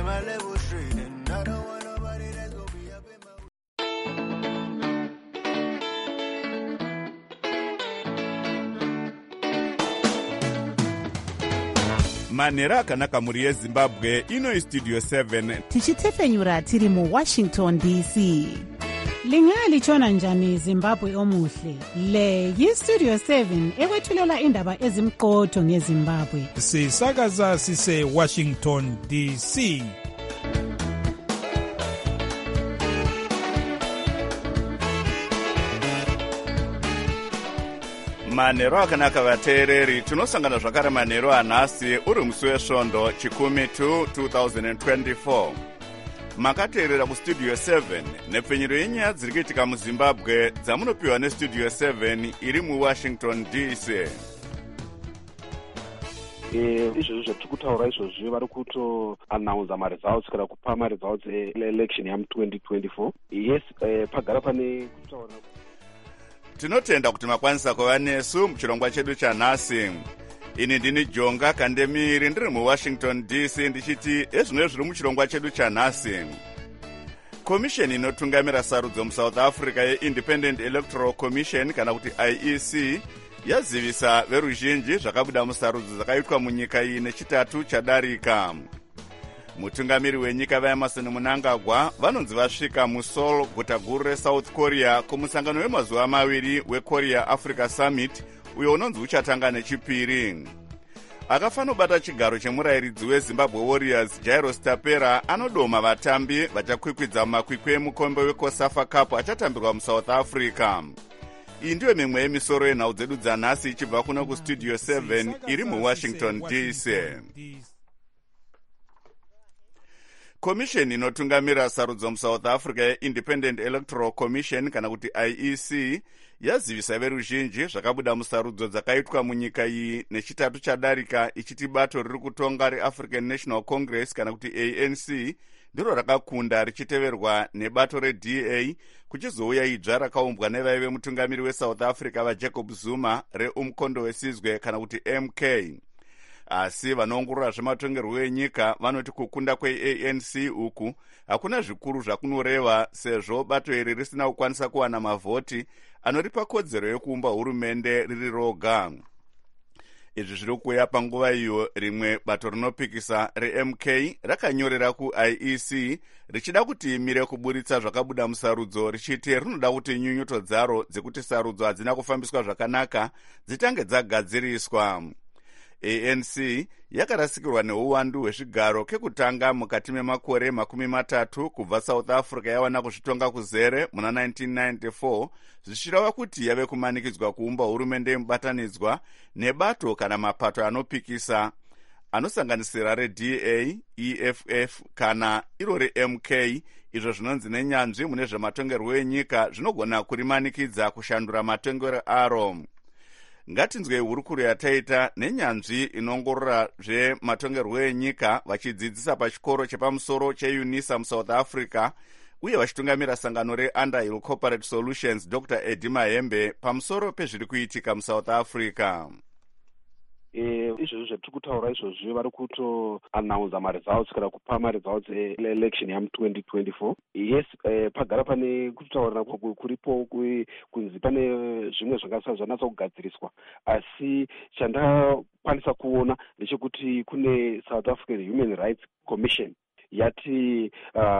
my level straight, and I don't want nobody that's gonna be up in my manhero akanaka muri yezimbabwe. Ino istudio 7 tichitefenyura tiri muWashington DC. Lingalitshona njani Zimbabwe omuhle? Le yiStudio 7 ekwethulela indaba ezimqotho ngeZimbabwe. Sisakaza sise Washington DC. manhero akanaka vateereri. Tinosangana zvakare manhero anhasi uri musi wesvondo chikumi 2024. Makateerera kustudio 7 nepfenyuro yenyaya dziri kuitika muZimbabwe dzamunopiwa nestudio 7 iri muWashington DC. Izvozvo zvatiri kutaura izvozvi vari kutoannounza maresults kana kupa maresults election yamu2024. Yes, pagara pane kutaura. Tinotenda kuti makwanisa kuva nesu muchirongwa chedu chanhasi. Ini ndini Jonga Kandemiri ndiri muWashington DC ndichiti ezvino zviri muchirongwa chedu chanhasi. Komisheni inotungamira sarudzo muSouth Africa yeIndependent Electoral Commission kana kuti IEC yazivisa veruzhinji zvakabuda musarudzo dzakaitwa munyika iyi nechitatu chadarika. Mutungamiri wenyika vaEmerson Mnangagwa vanonzi vasvika muSeoul, guta guru reSouth Korea, kumusangano wemazuva maviri weKorea Africa Summit uyo unonzi uchatanga nechipiri. Akafanobata chigaro chemurayiridzi weZimbabwe Warriors Jairus Tapera anodoma vatambi vachakwikwidza mumakwikwi emukombe weCOSAFA Cup achatambirwa muSouth Africa. Iyi ndiyo mimwe yemisoro yenhau dzedu dzanhasi ichibva kuno kustudio 7 iri muWashington DC. Komisheni inotungamira sarudzo muSouth Africa yeIndependent Electoral Commission kana kuti IEC yazivisa veruzhinji zvakabuda musarudzo dzakaitwa munyika iyi nechitatu chadarika ichiti bato riri kutonga reAfrican National Congress kana kuti ANC ndiro rakakunda richiteverwa nebato reDA kuchizouya idzva rakaumbwa nevaive mutungamiri weSouth Africa vaJacob Zuma reumkondo wesizwe kana kuti MK. Asi vanoongorora zvematongerwo enyika vanoti kukunda kweANC uku hakuna zvikuru zvakunoreva sezvo bato iri risina kukwanisa kuwana mavhoti anoripa kodzero yekuumba hurumende riri roga. Izvi zviri kuuya panguva iyo rimwe bato rinopikisa reMK rakanyorera kuIEC richida kuti imire kuburitsa zvakabuda musarudzo richiti rinoda kuti nyunyuto dzaro dzekuti sarudzo hadzina kufambiswa zvakanaka dzitange dzagadziriswa. ANC yakarasikirwa neuwandu hwezvigaro kekutanga mukati memakore 30 kubva South Africa yawana kuzvitonga kuzere muna 1994 zvichireva kuti yave kumanikidzwa kuumba hurumende yemubatanidzwa nebato kana mapato anopikisa anosanganisira reDA, EFF kana iro reMK, izvo zvinonzi nenyanzvi mune zvematongerwo enyika zvinogona kurimanikidza kushandura matongero aro. Ngatinzwei hurukuro yataita nenyanzvi inongorora zvematongerwo enyika vachidzidzisa pachikoro chepamusoro cheUNISA muSouth Africa uye vachitungamira sangano reUnderhill Corporate Solutions Dr. Eddie Mahembe pamusoro pezviri kuitika muSouth Africa. Izvozvo zvatiri kutaura izvozvi vari kutoannounza maresults kana kupa maresults election yamu2024. Yes, pagara pane kutotaurana kuripo kunzi pane zvimwe zvanatsa kugadziriswa, asi chandakwanisa kuona ndechekuti kune South African Human Rights Commission yati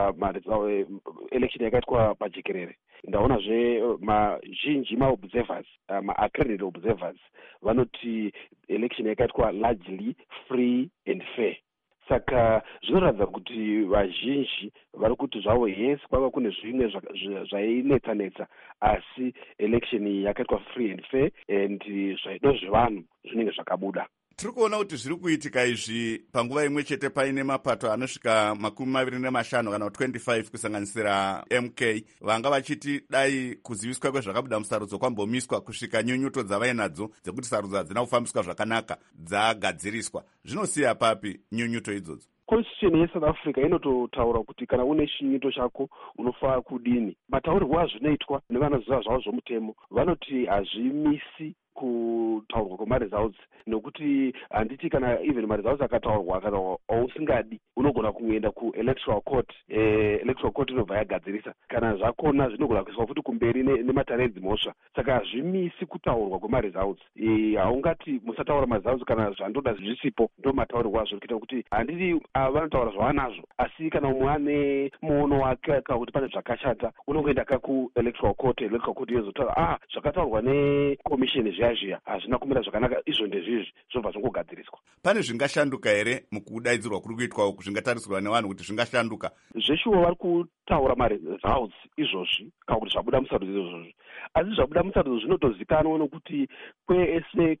election yakaitwa pajekerere. Ndaonazve mazhinji maobservers, accredited observers vanoti election yakaitwa largely free and fair. Saka zvinoratidza kuti vazhinji vari kuti zvavo yes kwava kune zvimwe zvainetsa asi election yakaitwa free and fair and zvaido zvevanhu zvinenge zvakabuda. Tiri kuona kuti zviri kuitika izvi panguva imwe chete paine mapato anosvika 25 kana 25 kusanganisira MK vanga vachiti dai kuziviswa kwezvakabuda musarudzo kwambomiswa kusvika nyunyuto dzavainadzo dzekuti sarudzo hadzina kufambiswa zvakanaka dzagadziriswa. Zvinosiya papi nyunyuto idzodzo? Constitution yeSouth Africa inototaura kuti kana une chinyunyuto chako unofanira kudini. Mataurirwo azvinoitwa nevanoziva zvavo zvomutemo vanoti hazvimisi kutaurwa kwemaresults, nokuti handiti kana even maresults akataurwa usingadi unogona kuenda kuelectoral court. Electoral court inobva yagadzirisa, kana zvakona zvinogona kuiswa futi kumberi nemataredzi mhosva. Saka hazvimisi kutaurwa kwemaresults. Haungati musataura maresults kana zvandoda zvisipo ndo mataurirwa azvo, kuita kuti handiti vanotaura zvavanazvo, asi kana umwe ane muono wake kuti pane zvakashata unongoenda kuelectoral court. Electoral court yozotaura zvakataurwa nekomisheni zviya hazvina kumira zvakanaka, izvo ndezvizvi zvobva zvongogadziriswa. Pane zvingashanduka here mukudaidzirwa kuri kuitwa uku, zvingatarisirwa nevanhu kuti zvingashanduka? Zveshuwa vari kutaura maresults izvozvi kana kuti zvabuda musarudzo izvozvi, asi zvabuda musarudzo zvinotozikanwa nokuti kwese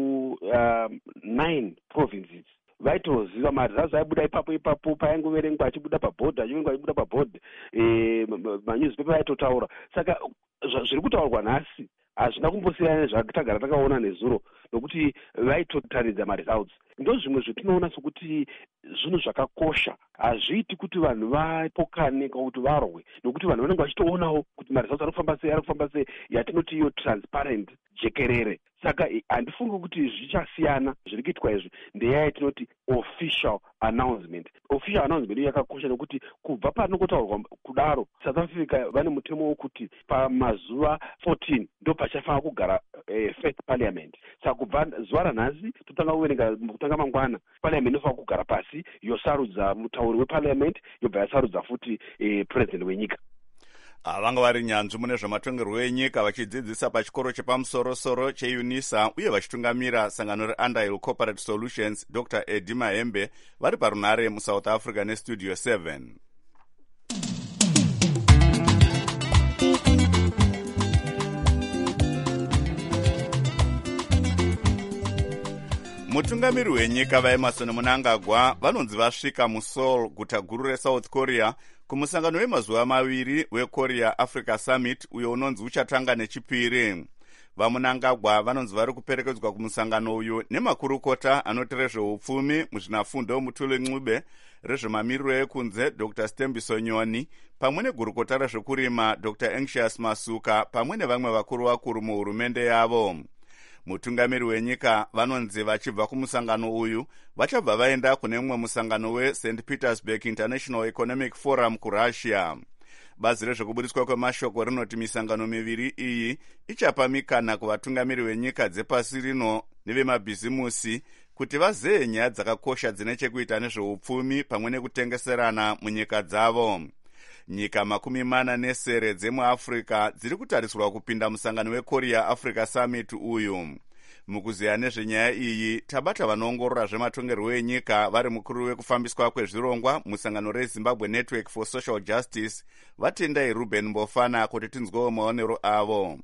ku9 provinces vaitoziva maresults aibuda ipapo paingoverengwa achibuda pabhodhi, achibuda pabhodhi, manyuzipepa aitotaura. Saka zviri kutaurwa nhasi hazvina kumbosiyana nezvatagara takaona nezuro, nokuti vaitotaridza maresults. Ndo zvimwe zvetinoona sokuti zvinhu zvakakosha, hazviiti kuti vanhu vapokane kana kuti varwe, nokuti vanhu vanenge vachitoonawo kuti maresults ari kufamba sei, yatinoti iyo transparent jekerere. Saka handifungi kuti zvichasiyana zviri kuitwa izvi, ndeyaya yatinoti official announcement. Official announcement iyo yakakosha nokuti kubva panokotaurwa kudaro, South Africa vane mutemo wokuti pamazuva 14 ndo pachafanira kugara first parliament. Saka kubva zuva ranhasi totanga kuverenga kutanga mangwana, parliament inofanira kugara pasi yosarudza mutauri weparliament, yobva yasarudza futi president wenyika. Vanga vari nyanzvi mune zvematongerwo enyika vachidzidzisa pachikoro chepamusoro-soro cheUNISA uye vachitungamira sangano reUnderhill Corporate Solutions, Dr. Eddie Mahembe, vari parunare muSouth Africa neStudio 7. Mutungamiri wenyika vaEmerson Mnangagwa vanonzi vasvika muSeoul, guta guru reSouth Korea, kumusangano wemazuva maviri weKorea Africa Summit uyo unonzi uchatanga nechipiri. VaMnangagwa vanonzi vari kuperekedzwa kumusangano uyu nemakurukota anoti rezveupfumi, muzvinafundo Mutule Ncube, rezvemamiriro ekunze Dr. Stembiso Nyoni, pamwe negurukota rezvekurima Dr. Anxious Masuka, pamwe nevamwe vakuru muhurumende yavo. Mutungamiri wenyika vanonzi vachibva kumusangano uyu vachabva vaenda kune mumwe musangano weSt Petersburg International Economic Forum kuRussia. Bazi rezvekubudiswa kwemashoko rinoti misangano miviri iyi ichapa mikana kuvatungamiri wenyika dzepasi rino nevemabhizimusi kuti vazeye nyaya dzakakosha dzine chekuita nezveupfumi pamwe nekutengeserana munyika dzavo. Nyika 40 dzemuAfrica dziri kutarisirwa kupinda musangano weKorea Africa Summit uyu. Mukuziya nezvenyaya iyi tabata vanoongorora zvematongerwo enyika vari mukuru wekufambiswa kwezvirongwa musangano reZimbabwe Network for Social Justice, vatendai Ruben Mbofana kuti tinzwewo maonero avo.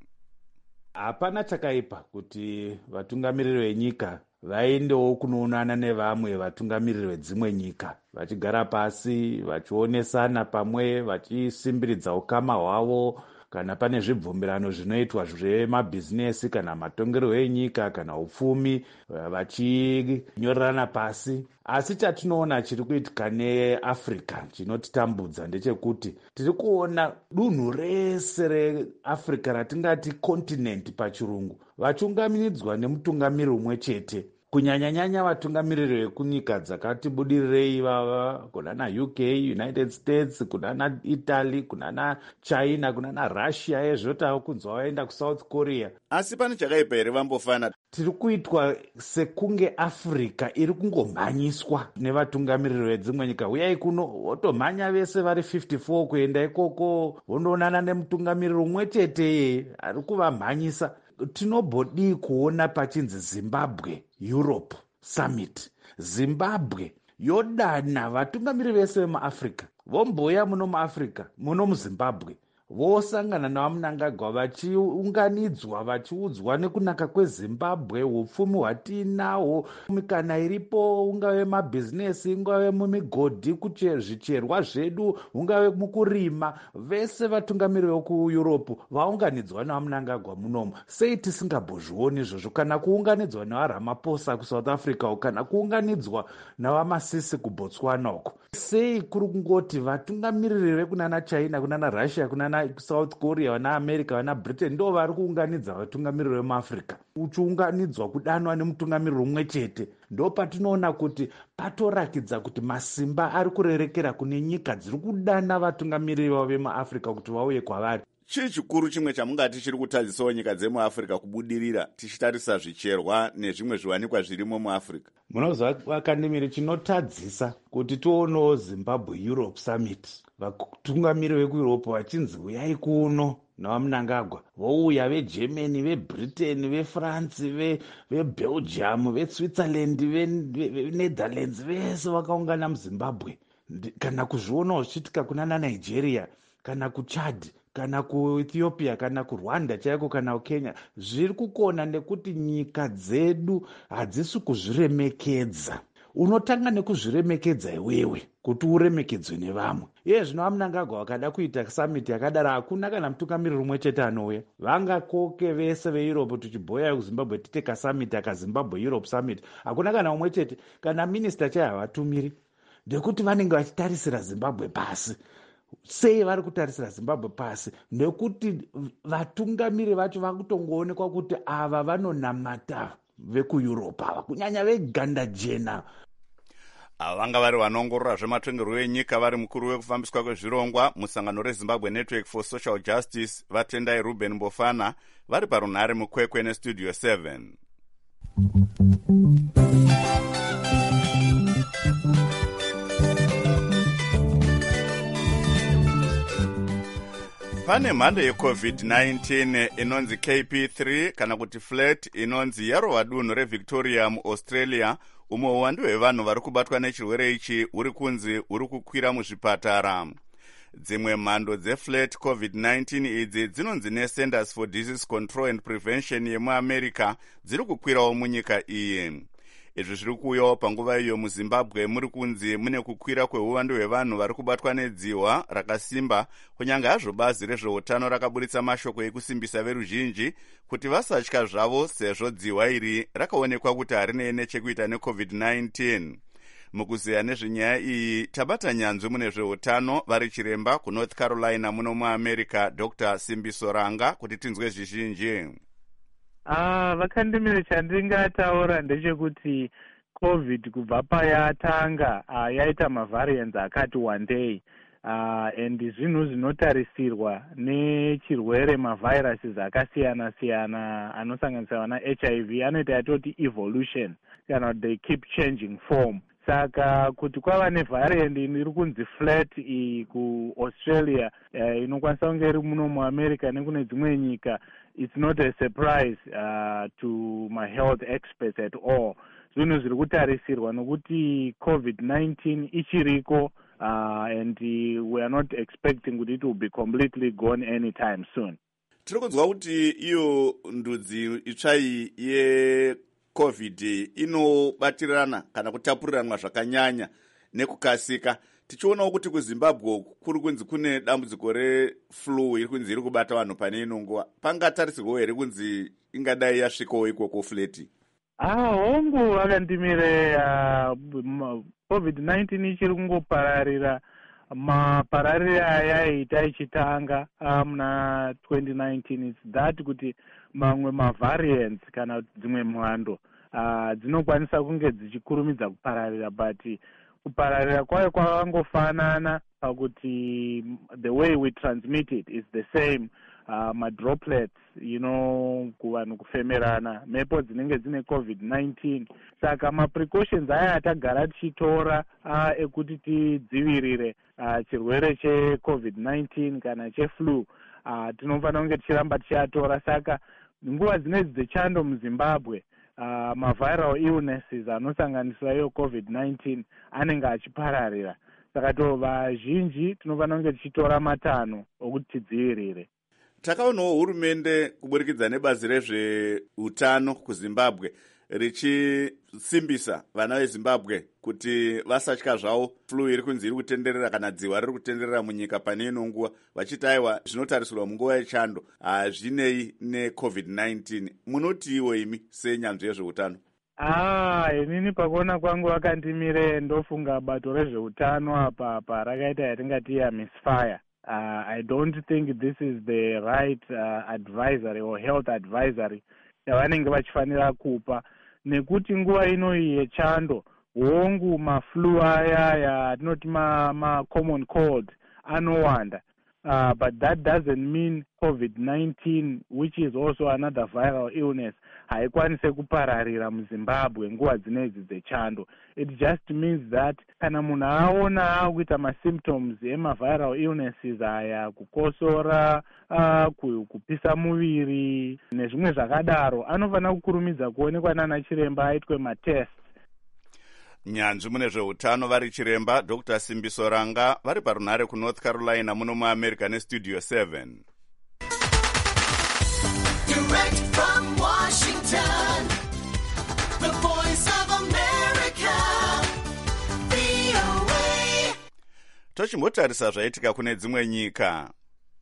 Hapana chakaipa kuti vatungamiriri venyika vaendewo kunoonana nevamwe vatungamiriri vedzimwe nyika, vachigara pasi vachionesana pamwe, vachisimbiridza ukama hwavo kana pane zvibvumirano zvinoitwa zvemabhizinesi kana matongerwo enyika kana upfumi, vachinyorerana pasi. Asi chatinoona chiri kuitika neAfrica chinotitambudza ndechekuti tiri kuona dunhu rese reAfrica ratingati continent pachirungu vachungamiridzwa nemutungamiri umwe chete, kunyanya-nyanya vatungamiriri vekunyika dzakati budirirei vava, kuna naUK, United States, kuna naItaly, kuna naChina, kuna naRussia, ezvotawo kunzwa vaenda kuSouth Korea. Asi pane chakaipa here Vambofana? Tiri kuitwa sekunge Africa iri kungomhanyiswa nevatungamiriri vedzimwe nyika. Uyai kuno votomhanya vese vari 54 kuenda ikoko vondoonana nemutungamiriri umwe chete ari kuvamhanyisa. Tinobhodii kuona pachinzi Zimbabwe Europe Summit. Zimbabwe yodana vatungamiriri vese vemuAfrica, vomboya muno muAfrica, muno muZimbabwe, vosangana navaMnangagwa vachiunganidzwa vachiudzwa nekunaka kweZimbabwe, upfumi hwatinahwo, mikana iripo, ungave mabhizinesi, ungave mumigodhi, zvicherwa zvedu, ungave mukurima, vese vatungamiriri vekuEurope vaunganidzwa navaMnangagwa munomu. Sei tisingambozvioni izvozvo, kana kuunganidzwa navaRamaphosa kuSouth Africa, kana kuunganidzwa navaMasisi kuBotswana uko? Sei kuri kungoti vatungamiriri vekunana China, kunana Russia, kunana vana South Korea, vana America, vana Britain ndo vari kuunganidza vatungamiriri vemuAfrica. Uchiunganidzwa kudanwa nemutungamiriri umwe chete, ndo patinoona kuti patorakidza kuti masimba ari kurerekera kune nyika dziri kudana vatungamiriri vavo vemuAfrica kuti vauye kwavari. Chii chikuru chimwe chamungati chiri kutadzisawo nyika dzemuAfrica kubudirira tichitarisa zvicherwa nezvimwe zviwanikwa zvirimo muAfrica? Munozva vakandimiri, chinotadzisa kuti tionewo Zimbabwe Europe Summit, vatungamiriri vekueurope vachinzi uyai kuno navamunangagwa, vouya veGermany, veBritain, veFrance, veBelgium, veSwitzerland, veNetherlands, vese vakaungana muZimbabwe. Kana kuzvionawo zvichiitika kuna Nigeria, kana kuChad, kana kuEthiopia, kana kuRwanda chaiko, kana kuKenya, zviri kukona nekuti nyika dzedu hadzisi kuzviremekedza. Unotanga nekuzviremekedza iwewe kuti uremekedzwe nevamwe. Iye zvino vamunangagwa vakada kuita summit yakadaro, hakuna kana mutungamiriri umwe chete anouya. Vangakoke vese veEurope tichibhoya kuZimbabwe titeka summit akaZimbabwe Europe Summit, hakuna kana umwe chete. Kana minista chaiye havatumiri, ndekuti vanenge vachitarisira Zimbabwe pasi. Sei vari kutarisira Zimbabwe pasi? Nekuti vatungamiri vacho vakutongoonekwa kuti ava vanonamata vekuEurope ava, kunyanya veganda jena. Vanga vari vanoongorora zvematongerwo enyika vari mukuru wekufambiswa kwezvirongwa musangano reZimbabwe Network for Social Justice, Vatendai Ruben Mbofana, vari parunhare mukwekwe neStudio 7. Pane mhando yeCovid-19 inonzi KP3 kana kuti flat, inonzi yarova dunhu reVictoria muAustralia, umwe uwandu hwevanhu vari kubatwa nechirwere ichi huri kunzi huri kukwira muzvipatara. Dzimwe mhando dzeflat COVID-19 idzi dzinonzi neCenters for Disease Control and Prevention yemuAmerica dziri kukwirawo munyika iyi. Izvi zviri kuuyawo panguva iyo muZimbabwe muri kunzi mune kukwira kweuwandu hwevanhu vari kubatwa nedzihwa rakasimba, kunyange hazvo bazi rezveutano rakaburitsa mashoko ekusimbisa veruzhinji kuti vasatya zvavo sezvo dzihwa iri rakaonekwa kuti harinei nechekuita neCovid-19. Mukuzeya nezvenyaya iyi tabata nyanzvi mune zveutano vari chiremba kuNorth Carolina muno muAmerica, Dr. Simbiso Ranga, kuti tinzwe zvizhinji. Vakandimire chandingataura ndechekuti COVID kubva payatanga yaita mavariants akati wandei, and zvinhu zvinotarisirwa nechirwere mavhairuses akasiyana siyana anosanganisira vana HIV anoita yatoti evolution, kana they keep changing form. Saka kuti kwava nevariant iri kunzi flat kuAustralia inokwanisa kunge iri muno muAmerica nekune dzimwe nyika, it's not a surprise to my health experts at all. Zvinhu zviri kutarisirwa nokuti COVID-19 ichiriko, and we are not expecting kuti it will be completely gone anytime soon. Tiri kunzwa kuti iyo ndudzi itsvai yeCovid inobatirana kana kutapuriranwa zvakanyanya nekukasika. Tichionawo kuti kuZimbabwe kuri kunzi kune dambudziko reflu iri kunzi iri kubata vanhu pane ino nguva. Pangatarisirwawo here kunzi ingadai yasvikawo ikoko fleti? Hongu vakandimire, COVID-19 ichiri kungopararira. Maparariro ayaita ichitanga muna 2019 is that kuti mamwe mavariants kana dzimwe mhando dzinokwanisa kunge dzichikurumidza kupararira, but kupararira kwayo kwavangofanana pakuti the way we transmit it is the same. Madroplets, kuvanhu kufemerana, mhepo dzinenge dzine COVID-19. Saka maprecautions aya atagara tichitora ekuti tidzivirire chirwere cheCovid-19 kana cheflu, tinofanira kunge tichiramba tichiatora. Saka nguva dzinedzi dzechando muZimbabwe, maviral illnesses anosanganisira iyo COVID-19 anenge achipararira. Saka vazhinji tinofanira kunge tichitora matanho okuti tidzivirire. Takaonawo hurumende kuburikidza nebazi rezveutano kuZimbabwe richisimbisa vana veZimbabwe kuti vasatya zvavo flu iri kunzi iri kutenderera kana dzihwa riri kutenderera munyika pane ino nguva, vachiti aiwa zvinotarisirwa munguva yechando hazvinei neCovid-19. Munotiwo imi senyanzvi yezveutano? Inini pakuona kwangu vakandimire ndofunga bato rezveutano apa rakaita yatingati misfire. I don't think this is the right advisory or health advisory yavanenge vachifanira kupa, nekuti nguva inoyi yechando hongu maflu aya yatinoti ma-common cold anowanda. But that doesn't mean COVID-19, which is also another viral illness, haikwanise kupararira muZimbabwe nguva dzinedzi dzechando. It just means that kana munhu aona akuita ma-symptoms ema-viral illnesses aya, kukosora, kupisa muviri nezvimwe zvakadaro, anofanira kukurumidza kuonekwa nana chiremba aitwe matest. Nyanzvi mune zveutano vari chiremba Dr. Simbiso Ranga vari parunhare kuNorth Carolina muno muAmerica neStudio 7. Direct from Washington, the voice of America, VOA. Tochimbotarisa zvaitika kune dzimwe nyika.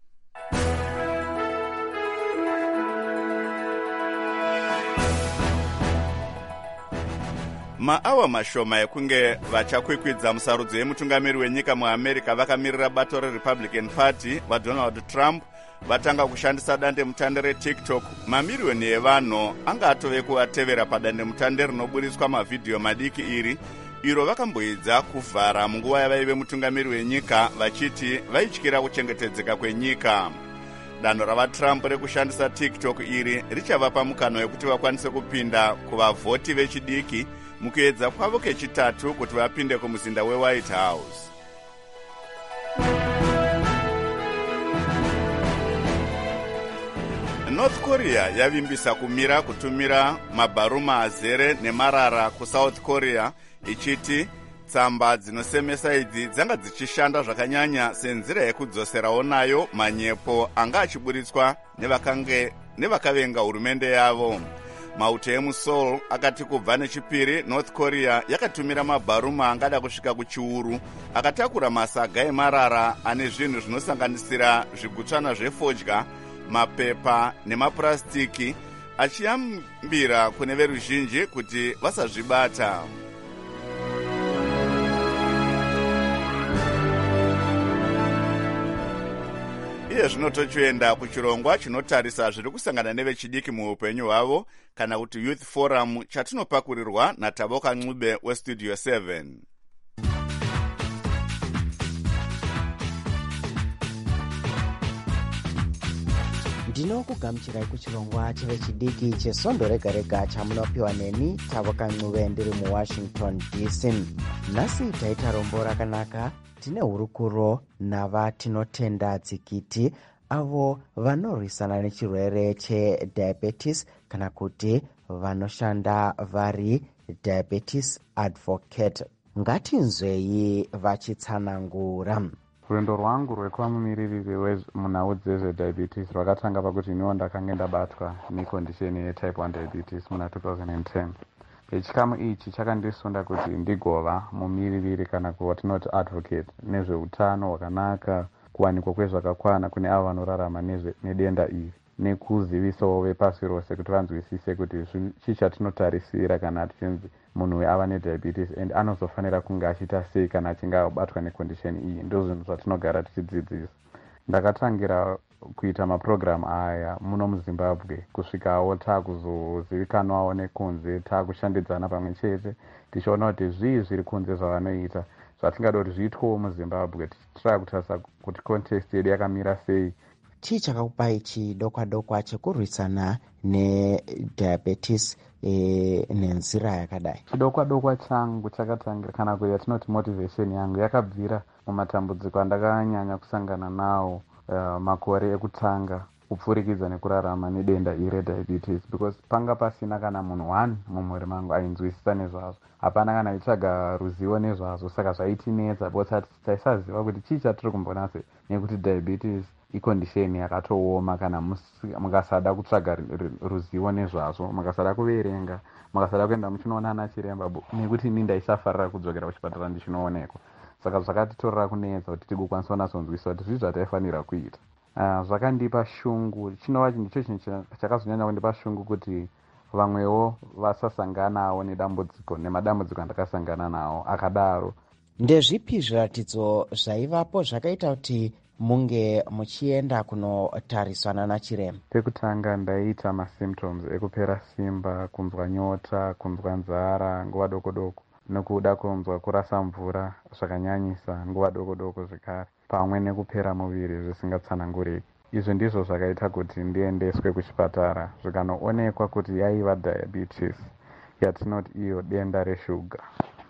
Maawa mashoma ekunge vachakwikwidza musarudzo yemutungamiri wenyika muAmerica vakamirira bato reRepublican Party vaDonald Trump vatanga kushandisa dandemutande reTikTok. Mamiriyoni evanhu anga atove kuvatevera padandemutande rinoburiswa mavhidhiyo madiki iro vakamboedza kuvhara munguva yavaive mutungamiri wenyika vachiti vaityira kuchengetedzeka kwenyika. Danho ravaTrump rekushandisa TikTok richavapa mukana wekuti vakwanise kupinda kuvavhoti vechidiki mukuedza kwavo kechitatu kuti vapinde kumuzinda weWhite House. North Korea yavimbisa kumira kutumira mabharuma azere nemarara kuSouth Korea ichiti tsamba dzinosemesa idzi dzanga dzichishanda zvakanyanya senzira yekudzoserawo nayo manyepo anga achiburitswa nevakavenga hurumende yavo. Mauto emuSeoul akati kubva nechipiri North Korea yakatumira mabharuma angada kusvika kuchiuru akatakura masaga emarara ane zvinhu zvinosanganisira zvigutsvana zvefodya, mapepa nemapurasitiki, achiyambira kune veruzhinji kuti vasazvibata. Iye zvino tochienda kuchirongwa chinotarisa zviri kusangana nevechidiki muupenyu hwavo, kana kuti Youth Forum, chatinopakurirwa naTaboka Ncube weStudio 7. Ndinokugamuchirai kuchirongwa chevechidiki chesondo rega rega chamunopiwa neni Taboka Ncube ndiri muWashington DC. Nhasi taita rombo rakanaka. Tine hurukuro navatinotenda dzikiti avo vanorwisana nechirwere chediabetes kana kuti vanoshanda vari diabetes advocate. Ngatinzwei vachitsanangura. Rwendo rwangu rwekuva mumiririri munhau dzezvediabetes rwakatanga pakuti iniwo ndakanga ndabatwa nekondisheni yetype 1 diabetes muna 2010. Chikamu ichi chakandisunda kuti ndigova mumiririri kana kuwatinoti advocate nezveutano hwakanaka, kuwanikwa kwezvakakwana kune avo vanorarama nedenda iri, nekuzivisawo vepasi rose kuti vanzwisise kuti chii chatinotarisira kana tichinzi munhu ava nediabetes and anozofanira kunge achiita sei kana achinge abatwa nekondisheni iyi. Ndo zvinhu zvatinogara tichidzidzisa. Ndakatangira kuita mapurogiramu aya muno muZimbabwe kusvikawo taakuzozivikanwawo nekunze, taakushandidzana pamwe chete tichiona kuti zvii zviri kunze zvavanoita zvatingada kuti zviitwewo muZimbabwe, tichitraa kutarisa kuti context yedu yakamira sei. Chii chakakupai chidokwa chekurwisana nediabetes nenzira yakadai? Chidokwa changu chakatangira kana kuti yatinoti motivation yangu yakabvira mumatambudziko andakanyanya kusangana nawo makore ekutanga kupfurikidza nekurarama nedenda iri rediabetes, because panga pasina kana munhu 1 mumhuri mangu ainzwisisa nezvazvo. Hapana kana aitsvaga ruzivo nezvazvo, saka zvaitinetsa because taisaziva kuti chii chatiri kumbona sei, nekuti diabetes ikondisheni yakatooma kana mukasada kutsvaga ruzivo nezvazvo, mukasada kuverenga, mukasada kuenda muchinoona ana chiremba, nekuti ini ndaisafarira kudzokera kuchipatara ndichinoonekwa. Saka zvakatitorera kunetsa kuti tigokwanisa kunasonzwisisa kuti zvii zvataifanira kuita. Zvakandipa shungu, chinova ndicho chinhu chakazonyanya kundipa shungu kuti vamwewo vasasanganawo nemadambudziko andakasangana nawo akadaro. Ndezvipi zviratidzo zvaivapo zvakaita kuti munge muchienda kunotarisana nachiremba? Pekutanga ndaiita masymptoms ekupera simba, kunzwa nyota, kunzwa nzara nguva doko doko, nokuda kunzwa kurasa mvura zvakanyanyisa nguva doko doko zvekare, pamwe nekupera muviri zvisingatsananguriki. Izvi ndizvo zvakaita kuti ndiendeswe kuchipatara zvikanoonekwa kuti yaiva diabetes, yatinoti iyo denda reshuga.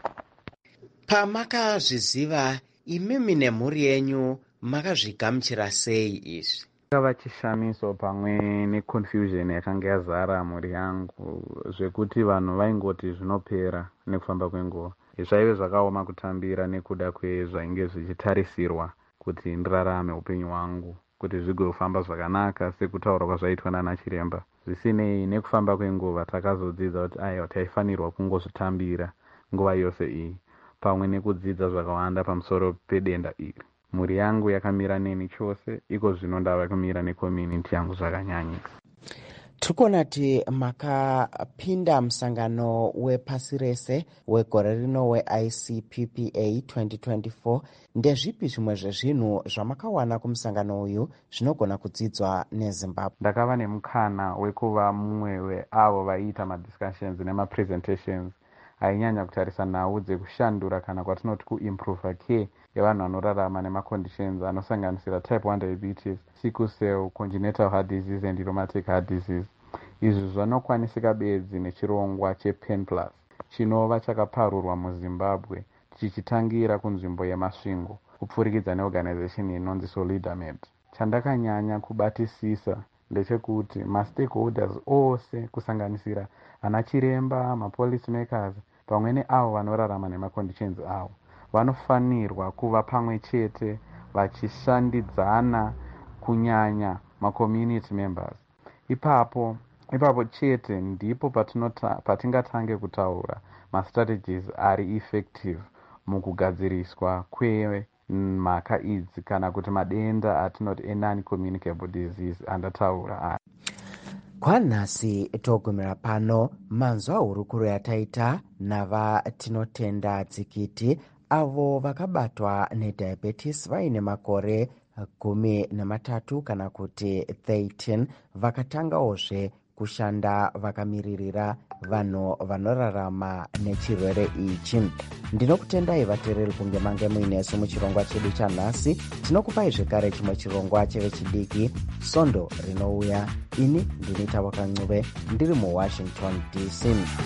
Pamakazviziva imimi nemhuri yenyu makazvigamuchira sei izvi? Chakava chishamiso pamwe neconfusion yakanga yazara mhuri yangu, zvekuti vanhu vaingoti zvinopera nekufamba kwenguva. Zvaive zvakaoma kutambira nekuda kwezvainge zvichitarisirwa kuti ndirarame upenyu hwangu, kuti zvigofamba zvakanaka sekutaura kwazvaitwa nana chiremba. Zvisinei, nekufamba kwenguva takazodzidza kuti aiwa, taifanirwa kungozvitambira nguva yose iyi, pamwe nekudzidza zvakawanda pamusoro pedenda iri. Mhuri yangu yakamira neni chose, iko zvino ndava kumira necommunity yangu zvakanyanyisa. Tirikuona kuti makapinda musangano wepasi rese wegore rino weICPPA 2024. Ndezvipi zvimwe zvezvinhu zvamakawana kumusangano uyu zvinogona kudzidzwa neZimbabwe? Ndakava nemukana wekuva mumwe weavo vaiita madiscussions nemapresentations ainyanya kutarisa nhau dzekushandura kana kwatinoti kuimprova care yevanhu vanorarama nemaconditions anosanganisira type 1 diabetes, sickle cell, congenital heart disease and rheumatic heart disease. Izvi zvanokwanisika bedzi nechirongwa chePen Plus chinova chakaparurwa muZimbabwe chichitangira kunzvimbo yemasvingo kupfurikidza neorganization inonzi Solidamed. Chandakanyanya kubatisisa ndechekuti mastakeholders ose kusanganisira ana chiremba, mapolice makers pamwe neavo vanorarama nemaconditions avo vanofanirwa kuva pamwe chete vachishandidzana, kunyanya macommunity members. Ipapo chete ndipo patingatange kutaura mastrategies ari effective mukugadziriswa kwemhaka idzi kana kuti madenda atinoti non-communicable disease andataura aya. Kwanhasi togumira pano manzwa hurukuro yataita navatinotenda dzikiti avo vakabatwa nediabetes vaine makore 13 kana kuti 13 vakatangaozve kushanda vakamiririra vanhu vanorarama nechirwere ichi. Ndinokutendai vateereri kunge mange muinesu muchirongwa chedu chanhasi. Tinokupai zvekare chimwe chirongwa chevechidiki Sondo rinouya. Ini ndini Tavakancuve ndiri muWashington DC.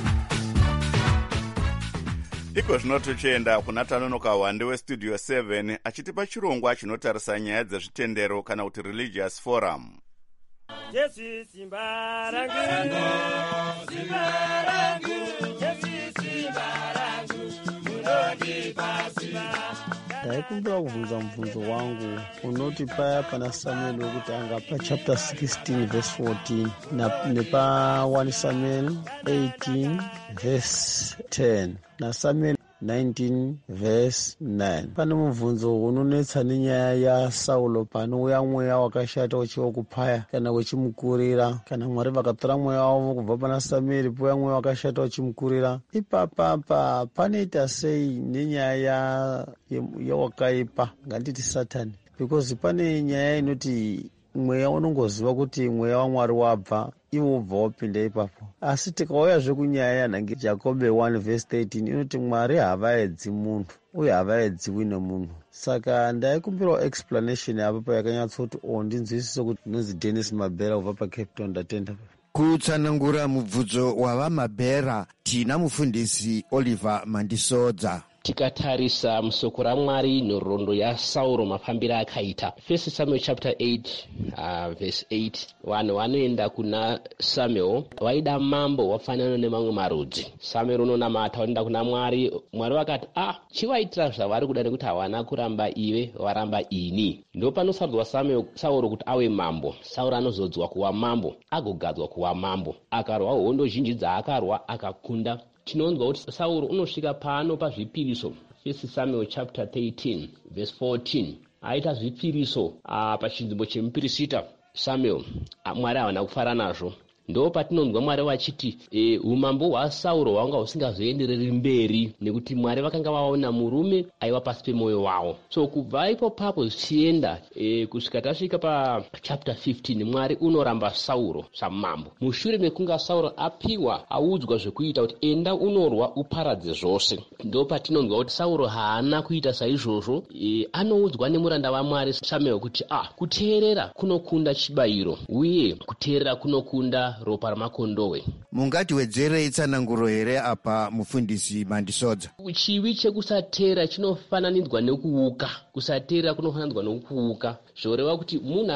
Iko zvino tochienda kuna Tanonoka Wande weStudio 7 achitipa chirongwa chinotarisa nyaya dzezvitendero kana kuti religious forum. Yesu simba rangu, simba rangu, Yesu simba rangu, munondipa simba. Ndaikumbira kubvunza mubvunzo wangu unoti paya pana Samuel wekutanga pachapter 16 verse 14 nepa 1 Samuel 18 verse 10 na Samuel 19 verse 9. Pane mubvunzo unonetsa nenyaya yaSaulo panouya mweya wakashata uchiva kupaya kana uchimukurira, kana Mwari vakatora mweya wavo kubva pana Samueri pouya mweya wakashata uchimukurira. Ipapapa panoita sei nenyaya yawakaipa, nganditi Satani? Because pane nyaya inoti mweya unongoziva kuti mweya waMwari wabva, iwo ubva wapinda ipapo. Asi tikauyazve kunyaya yanhange Jakobhe 1 verse 13 inoti Mwari havaedzi munhu uye havaedziwi nemunhu. Saka ndaikumbirawo explanation apa payakanyatsoti ndinzwisise kuti ndinonzi Dennis Mabhera kubva paCape Town. Ndatenda. Kutsanangura mubvunzo wavaMabhera tina mufundisi Oliver Mandisodza. Tikatarisa musoko raMwari nhoroondo yaSauro mafambiro akaita. 1 Samuel chapter 8 verse 8, vanhu vanoenda kuna Samuel vaida mambo wafanana nemamwe marudzi. Samuel unonamata waenda kuna Mwari. Mwari vakati chivaitira zvavari kuda nekuti havana kuramba iwe, varamba ini. Ndo panosarudzwa Sauro kuti ave mambo. Sauro anozodzwa kuva mambo agogadzwa kuva mambo. Akarwa hondo zhinji dzaakarwa akakunda. Tinonzwa kuti Sauro unosvika pano pazvipiriso. 1 Samuel chapter 13 verse 14 aita zvipiriso pachinzvimbo chemupirisita Samuel. Mwari havana kufara nazvo ndo patinonzwa Mwari vachiti umambo hwaSauro hwanga husingazoendereri mberi nekuti Mwari vakanga vaona murume aiva pasi pemwoyo wavo. So kubva ipopapo zvichienda kusvika tasvika pachapter 15 Mwari unoramba Sauro samambo. Mushure mekunga Sauro apiwa audzwa zvekuita kuti enda unorwa uparadze zvose, ndo patinonzwa kuti Sauro haana kuita saizvozvo. Anoudzwa nemuranda waMwari Samuel kuti kuteerera kunokunda chibayiro uye kuteerera kunokunda ropa ramakondowe. Mungati wedzere itsananguro here apa mufundisi Mandisodza? Chivi chekusateera chinofananidzwa nekuuka. Kusateera kunofananidzwa nekuuka, zvoreva kuti munhu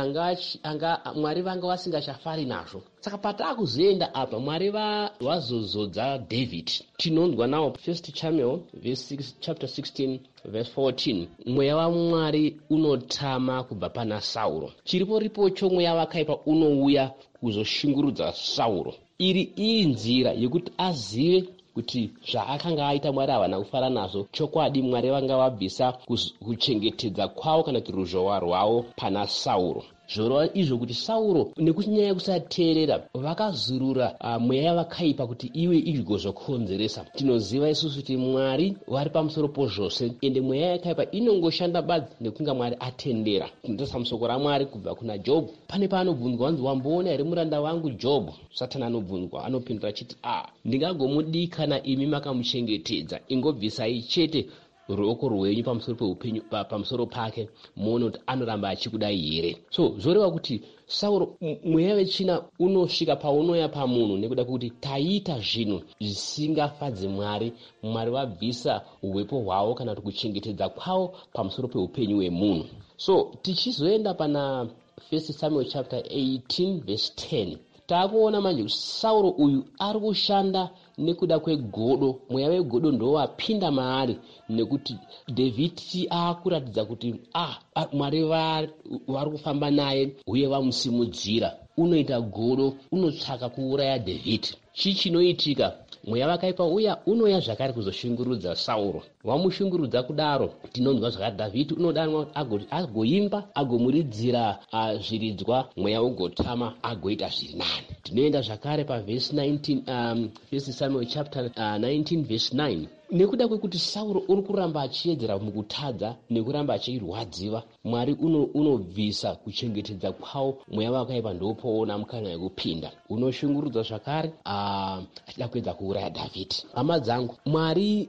Mwari vanga vasingachafari nazvo. Saka pataakuzoenda apa Mwari vazozodza David. Tinonzwa nawo 1 Samuel chapter 16 verse 14. Mweya waMwari unotama kubva pana Sauro. Chiriporipocho mweya wakaipa unouya kuzoshungurudza Sauro. Iri nzira yekuti azive kuti zvaakanga aita Mwari havana kufara nazvo. Chokwadi Mwari vanga vabvisa kuchengetedza kwavo kana kuti ruzhowa rwavo pana Sauro. Zvorova izvo kuti Sauro nekunyaya kusateerera vakazurura mweya vakaipa kuti iwe igozokonzeresa. Tinoziva isusu kuti Mwari vari pamusoro pozvose, ende mweya yakaipa inongoshanda badzi nekunga Mwari atendera. Tinotarisa musoko raMwari kubva kuna Jobho. Pane paanobvunzwa wanzi wamboona here muranda wangu Jobho? Satani anobvunzwa, anopindura achiti ndingagomudii kana imi makamuchengetedza? Ingobvisai chete ruoko rwenyu pamusoro peupenyu pamusoro pake muone kuti anoramba achikudai here. So zvoreva kuti Sauro mweya wechina unosvika paunoya pamunhu nekuda kuti taita zvinhu zvisingafadzi Mwari. Mwari vabvisa uwepo hwavo kana kuti kuchengetedza kwavo pamusoro peupenyu hwemunhu. So tichizoenda pana 1 Samuel chapter 18 verse 10 taakuona manje kuti Sauro uyu ari kushanda nekuda kwegodo. Mweya wegodo ndo wapinda maari nekuti David akuratidza kuti Mwari vari kufamba naye uye vamusimudzira. Unoita godo, unotsvaka kuuraya David. Chinoitika mweya wakaipa uya unoya zvakare kuzoshungurudza Sauro. Wamushungurudza kudaro tinonzwa zvakati David unodanwa agoimba agomuridzira zviridzwa, mweya ugotama agoita zviri nani. Tinoenda zvakare pavhesi 19 1 Samuel chapter 19 verse 9. Nekuda kwekuti Sauro uri kuramba achiedzera mukutadza nekuramba achirwadziwa, Mwari unobvisa kuchengetedza kwawo. Mweya wakaipa ndopoona mukana yekupinda unoshungurudza zvakare achida kuedza kuuraya Dhavhidhi. Hama dzangu, Mwari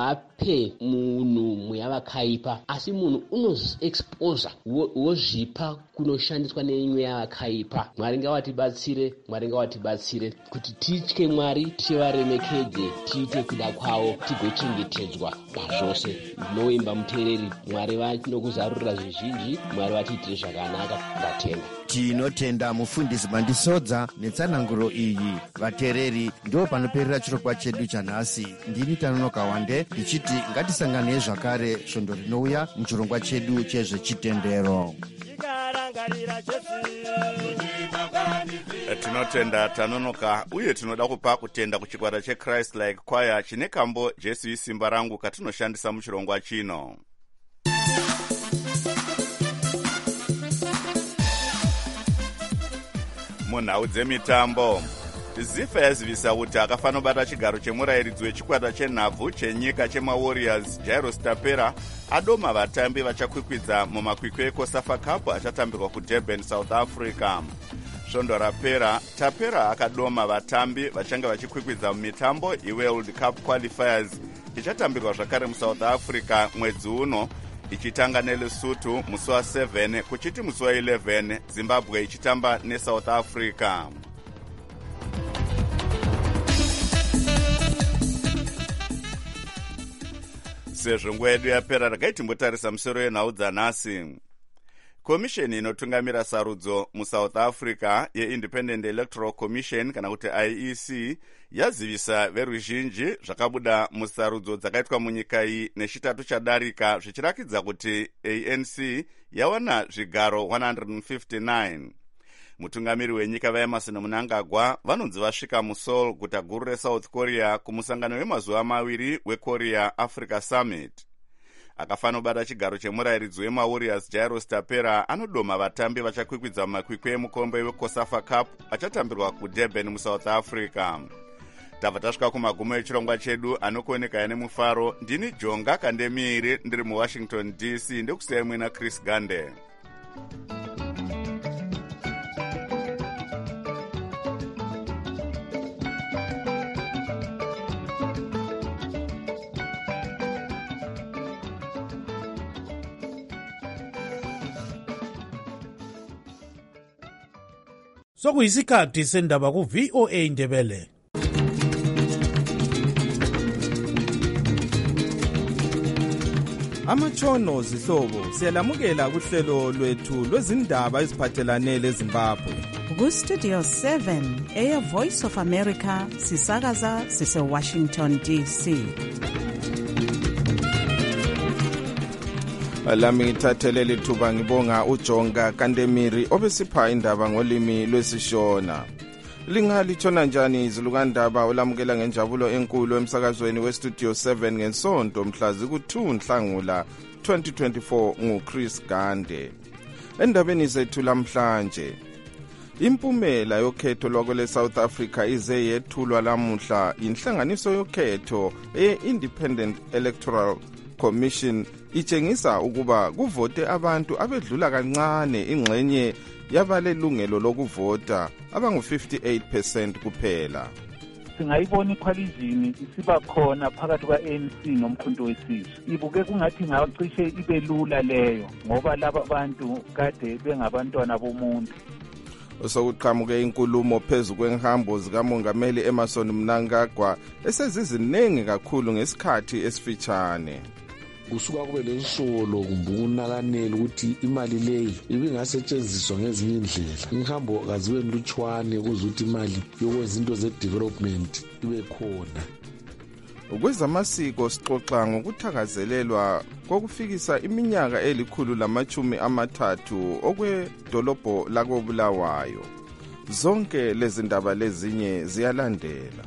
avape munhu mweya wakaipa, asi munhu unoexposa wozvipa kunoshandiswa nemweya wakaipa. Mwari ngawatibatsire kuti titye Mwari, tivaremekedze, tiite kuda kwawo, tigochengetedzwa pazvose. Ndinoimba muteereri, Mwari vanokuzarurira zvizhinji, Mwari vatiitire zvakanaka. Ndatenda. Tinotenda mufundisi Mandisodza netsananguro iyi. Vateereri, ndo panoperera chirongwa chedu chanhasi. Ndini Tanonoka Wande ndichiti ngatisangane zvakare svondo rinouya muchirongwa chedu chezvechitendero. Tinotenda Tanonoka, uye tinoda kupa kutenda kuchikwata cheChrist Like Choir chine kambo Jesu isimba rangu katinoshandisa muchirongwa chino. Munhau dzemitambo, Zifa yazivisa kuti akafanira kubata chigaro chemurayiridzi wechikwata chenhabvu chenyika chemaWarriors Jairus Tapera adoma vatambi vachakwikwidza mumakwikwi eCOSAFA Cup achatambirwa kuDurban, South Africa. Svondo rapera, Tapera akadoma vatambi vachange vachikwikwidza mumitambo yeWorld Cup Qualifiers ichatambirwa zvakare muSouth Africa mwedzi uno, ichitanga neLesotho musi wa7 kuchiti musi wa11 Zimbabwe ichitamba neSouth Africa. Sezvo nguva yedu yapera, regai timbotarisa musoro yenhau dzanhasi. Komisheni inotungamira sarudzo muSouth Africa yeIndependent Electoral Commission kana kuti IEC yazivisa veruzhinji zvakabuda musarudzo dzakaitwa munyika iyi nechitatu chadarika, zvichirakidza kuti ANC yawana zvigaro 159. Mutungamiri wenyika vaEmmerson Mnangagwa vanonzi vasvika muSeoul, guta guru reSouth Korea, kumusangano wemazuva maviri weKorea Africa Summit. akafanira kubata chigaro chemurairidzi wemawarriors Jairus Tapera anodoma vatambi vachakwikwidza mumakwikwi emukombe weCOSAFA Cup achatambirwa kuDurban muSouth Africa. Tabva tasvika kumagumo echirongwa chedu anokuoneka nemufaro. Ndini Jonga Kandemiri ndiri muWashington DC ndekusiyai mwena Chris Gande. Sokuyisikhathi sendaba ku-VOA Ndebele. Amatshono zihlobo siyalamukela kuhlelo lwethu lwezindaba eziphathelane leZimbabwe. Ku-Studio 7 Air Voice of America sisakaza sise-Washington DC. Lami ngithathele lithuba ngibonga uJonga Kandemiri obesipha indaba ngolimi lwesishona. Lingalitshona njani izilukandaba olamukela ngenjabulo enkulu emsakazweni weStudio 7 ngensonto mhla ziku-2 Nhlangula 2024 nguChris Gande. Endabeni zethu lamhlanje, impumela yokhetho lwakole South Africa ize yethulwa lamuhla inhlanganiso yokhetho e-Independent Electoral Commission itshengisa ukuba kuvote abantu abedlula kancane ingxenye yabalelungelo lokuvota abangu-58% kuphela. Singayibona icoalition isiba khona phakathi kwa-ANC nomkhonto wesizwe. Ibuke kungathi ngacishe ibe lula leyo ngoba laba bantu kade bengabantwana bomuntu. Osokuqhamuke inkulumo phezu kwenhambo zikamongameli Emmerson Mnangagwa eseziziningi kakhulu ngesikhathi esifitshane. Kusuka kube lesisolo kumbe ukunakanela ukuthi imali leyi ibingasetshenziswa ngezinye indlela. Inhambo kazibe nlutshwane kuze ukuthi imali yokwezinto ze-development ibe khona. Ukwezamasiko sixoxa ngokuthakazelelwa kokufikisa iminyaka eli130 okwedolobho lakoBulawayo. Zonke lezi ndaba lezinye ziyalandela.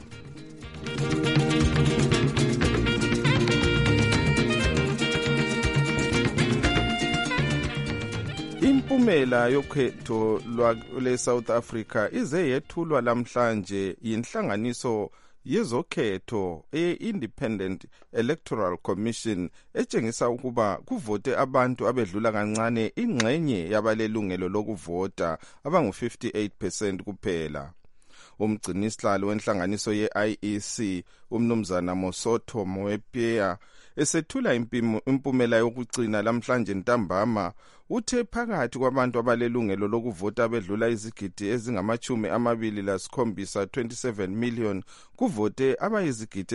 Impumela yokhetho lwale South Africa ize yethulwa lamhlanje yinhlanganiso yezokhetho e-Independent Electoral Commission etshengisa ukuba kuvote abantu abedlula kancane ingxenye yabalelungelo lokuvota abangu-58% kuphela. Umgcinisihlalo wenhlanganiso ye-IEC umnumzana Mosotho Moepea esethula impumela yokugcina lamhlanje ntambama uthe phakathi kwabantu abalelungelo lokuvota bedlula izigidi ezingama-27 million kuvote abayizigidi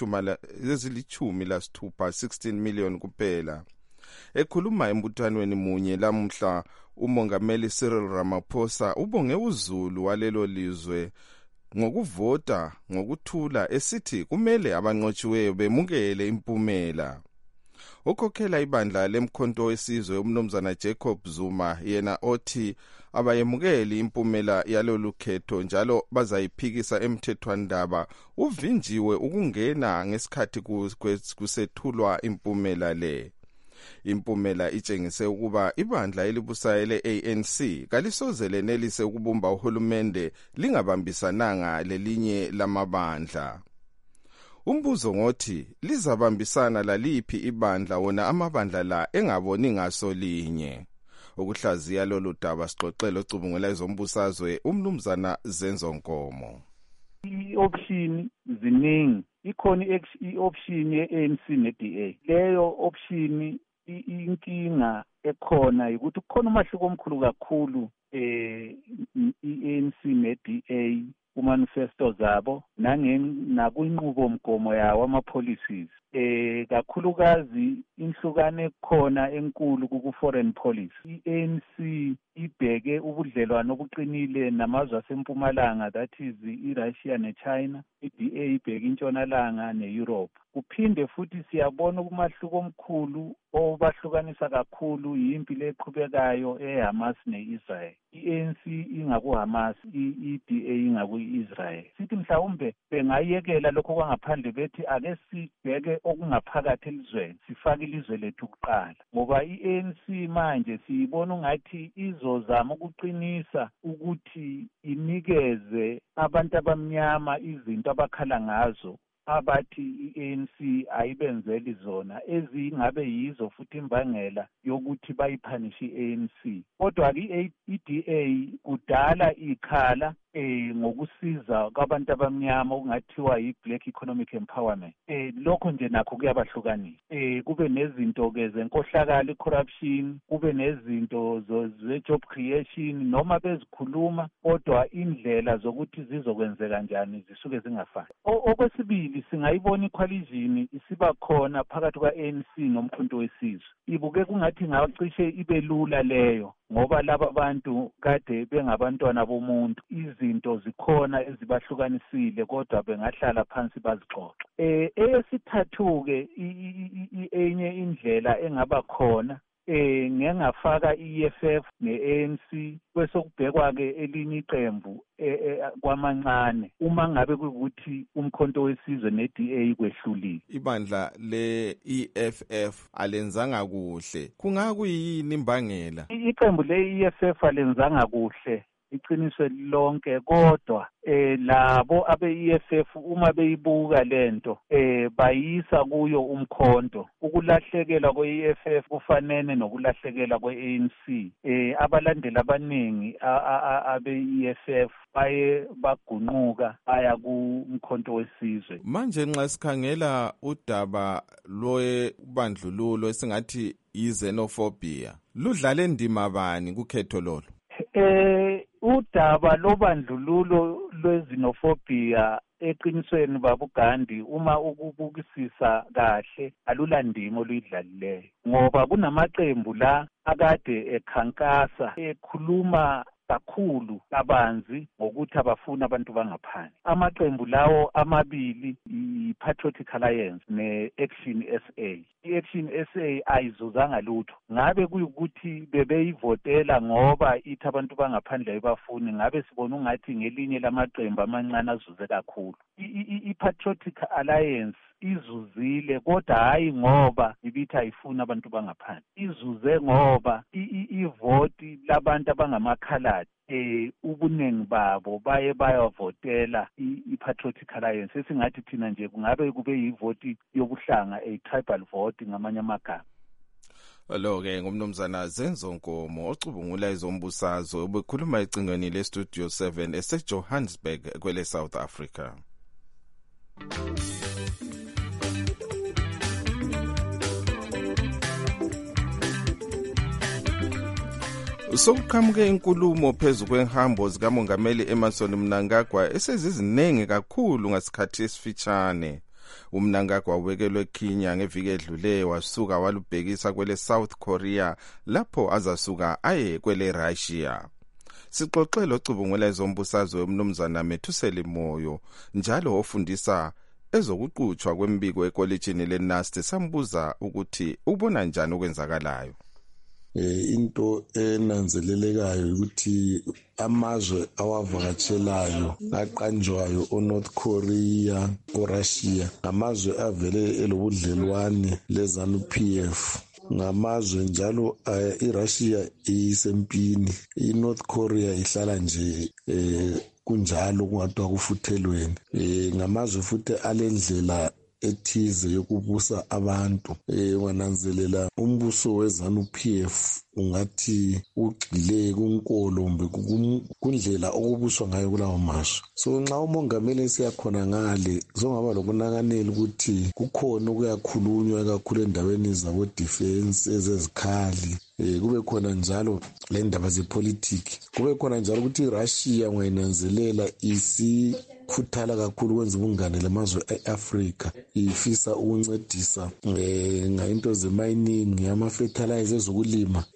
ezili-16 million kuphela. Ekhuluma embuthanweni munye lamuhla, umongameli Cyril Ramaphosa ubonge uzulu walelo lizwe ngokuvota ngokuthula esithi kumele abanqotshiweyo bemukele impumela. Ukhokhela ibandla lemkhonto wesizwe umnumzana Jacob Zuma yena othi abayemukeli impumela yalolu khetho njalo bazayiphikisa emthethwandaba uvinjiwe ukungena ngesikhathi kusethulwa impumela le. Impumela itshengise ukuba ibandla elibusayo le-ANC kalisoze lenelise ukubumba uhulumende lingabambisananga lelinye lamabandla. Umbuzo ngothi lizabambisana laliphi ibandla wona amabandla la engaboni ngaso linye. Ukuhlaziya lolu daba sixoxela ocubungula ezombusazwe umnumzana Zenzo Nkomo. I-option ziningi, ikhona i-option ye-ANC ne-DA. Leyo option inkinga ekhona ukuthi kukhona umahluko omkhulu kakhulu i-ANC ne-DA kumanifesto zabo nakwinqubo mgomo yawo ama-policies. Kakhulukazi inhlukane khona enkulu ku-foreign policy. I-ANC ibheke ubudlelwano obuqinile namazwe asempumalanga, that is i-Russia ne-China. I-DA ibheke intshonalanga ne-Europe. Kuphinde futhi siyabona umahluko omkhulu obahlukanisa kakhulu yimpi leqhubekayo eHamas neIsrael. I-ANC ingakuHamas, i-DA ingaku-Israel. Sithi mhlawumbe bengayekela lokho kwangaphandle bethi ake sibheke okungaphakathi elizweni, sifake ilizwe lethu kuqala. Ngoba i-ANC manje siyibona ungathi izozama ukuqinisa ukuthi inikeze abantu abamnyama izinto abakhala ngazo abathi i-ANC ayibenzeli zona ezingabe yizo futhi imbangela yokuthi bayiphanishe i-ANC. Kodwa-ke i-DA kudala ikhala ngokusiza kwabantu abamnyama okungathiwa yi-Black Economic Empowerment. Lokho nje nakho kuyabahlukanisa. Kube nezinto-ke zenkohlakalo, i-corruption, kube nezinto ze-job creation, noma bezikhuluma kodwa indlela zokuthi zizokwenzeka njani zisuke zingafani. Okwesibili, singayibona i-coalition isiba khona phakathi kwa-ANC nomkhonto wesizwe. Ibuke kungathi ngacishe ibe lula leyo ngoba laba bantu kade bengabantwana bomuntu, izinto zikhona ezibahlukanisile kodwa bengahlala phansi bazixoxa. Eyesithathu-ke enye indlela engaba khona ngengafaka i-EFF ne-ANC kwesokubhekwa-ke elinye iqembu kwamancane uma ngabe kuyukuthi umkhonto wesizwe ne-DA kwehlulile. Ibandla le-EFF alenzanga kuhle, kungakuyini imbangela? Iqembu le-EFF alenzanga kuhle iqiniso lonke, kodwa labo abe-EFF uma beyibuka lento bayisa kuyo umkhonto. Ukulahlekelwa kwe-EFF kufanele nokulahlekelwa kwe-ANC. Abalandeli abaningi abe-EFF baye bagunquka baya kumkhonto wesizwe. Manje nxa sikhangela udaba lwebandlululo esingathi yi-xenophobia, ludlale ndima bani kukhetho lolo? Udaba lobandlululo lwe-xenophobia eqinisweni babuGandhi uma ukubukisisa kahle alulandima oluyidlalileyo, ngoba kunamaqembu la akade ekhankasa ekhuluma kakhulu kabanzi ngokuthi abafuna abantu bangaphandle. Amaqembu lawo amabili, i-Patriotic Alliance ne-Action SA. I-Action SA ayizuzanga lutho. Ngabe kuyukuthi bebeyivotela ngoba ithi abantu bangaphandle ayibafuni, ngabe sibona ungathi ngelinye lamaqembu amancane azuze kakhulu. I-Patriotic Alliance izuzile kodwa hayi ngoba ibithi ayifuna abantu bangaphandle. Izuze ngoba ivoti labantu abangamakhaladi ubuningi babo baye bayavotela i-Patriotic Alliance. Esingathi thina nje kungabe kube yivoti yobuhlanga, a-tribal vote ngamanye amagama. Lo-ke ngumnumzana Zenzo Nkomo ocubungula ezombusazwe ubekhuluma ecingweni le-Studio 7 ese-Johannesburg kwele South Africa. Sokuqhamuke inkulumo phezu kwenhambo zikamongameli Emmerson Mnangagwa esezizinengi kakhulu ngasikhathi esifitshane. UMnangagwa ubekelwe Kenya ngeviki edlule wasuka walubhekisa kwele South Korea lapho azasuka aye kwele Russia. Sixoxele ocubungula ezombusazwe umnumzana Methuseli Moyo njalo ofundisa ezokuqhutshwa kwembiko ekolejini leNAST sambuza ukuthi ubona njani okwenzakalayo. Into enanzelelekayo ukuthi amazwe awavakatshelayo aqanjwayo oNorth Korea, oRussia, ngamazwe avele elobudlelwane leZANU-PF. Ngamazwe njalo iRussia isempini, iNorth Korea ihlala nje kunjalo kungathiwa kufuthelweni. Ngamazwe futhi alendlela ethize yokubusa abantu. Wananzelela umbuso weZANU-PF ungathi ugxile kunkolombe kundlela okubuswa ngayo kulawo mazwe. So nxa umongameli siyakhona ngale zongaba lokunakanela ukuthi kukhona okuyakhulunywa kakhulu endaweni zabo defense ezezikhali, kube khona njalo le ndaba zepolitiki, kube khona njalo ukuthi iRussia ngayinanzelela khuthala kakhulu kwenza ubungane lamazwe e-Afrika, ifisa ukuncedisa ngayinto ze-mining, ama-fertilizer ezokulima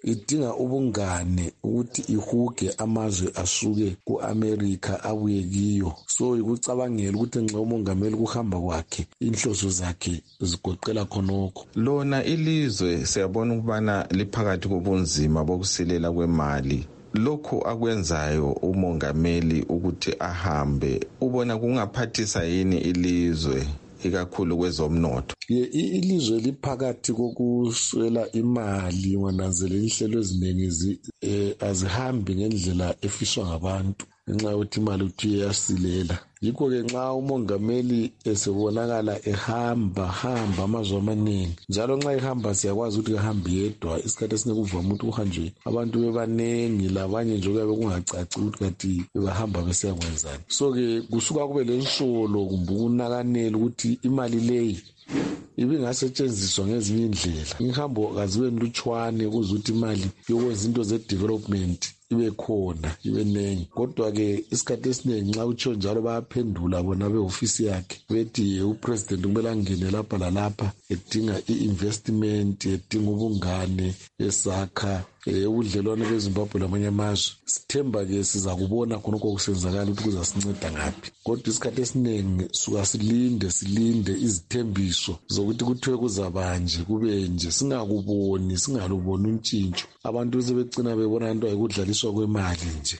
idinga ubungane ukuthi ihuge amazwe asuke ku-America abuye kiyo. So ikucabangela ukuthi nxa umongameli kuhamba kwakhe inhloso zakhe zigoqela khonokho. Lona ilizwe siyabona ukubana liphakathi kobunzima bokusilela kwemali. Lokho akwenzayo umongameli ukuthi ahambe, ubona kungaphathisa yini ilizwe ikakhulu kwezomnotho? Ilizwe liphakathi kokuswela imali, wananzelela inhlelo eziningi azihambi ngendlela efiswa ngabantu ngenxa yokuthi imali uthi iyasilela. Yikho-ke nxa umongameli esebonakala ehamba amazwe amaningi, njalo nxa ehamba siyakwazi ukuthi kahambi yedwa, isikhathi esinye kuvama ukuthi kuhanjwe abantu bebanengi, labanye nje kuyabe kungacaci ukuthi kanti bahamba besiyakwenzani. So-ke kusuka kube lensolo kumbe ukunakanela ukuthi imali leyi ibingasetshenziswa ngezinye indlela. Inhambo kazibe nlutshwane ukuze ukuthi imali yokwenza into ze-development ibe khona, ibe nengi. Kodwa-ke isikhathi esiningi nxa utsho njalo bayaphendula bona behofisi yakhe bethi upresident kumele angene lapha lalapha edinga i-investment, edinga ubungane, esakha ubudlelwane beZimbabwe lamanye amazwe. Sithemba-ke siza kubona khonokho kusenzakala ukuthi kuzasinceda ngaphi. Kodwa isikhathi esiningi suka silinde izithembiso zokuthi kuthiwe kuzabanje kube nje, singaluboni untshintsho. Abantu sebecina bebona into ayikudlaliswa kwemali nje.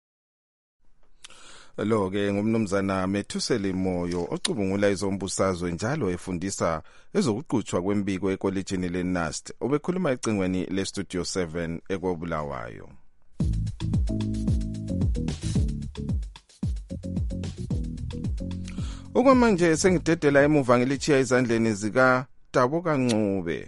Lo-ke ngumnumzana Methuseli Moyo ocubungula izombusazwe njalo efundisa ezokuqhutshwa kwembiko ekolejini leNUST. Ubekhuluma ecingweni leStudio 7 ekobulawayo. Okwamanje sengidedela emuva ngilichiya izandleni zika Dabuka Ncube.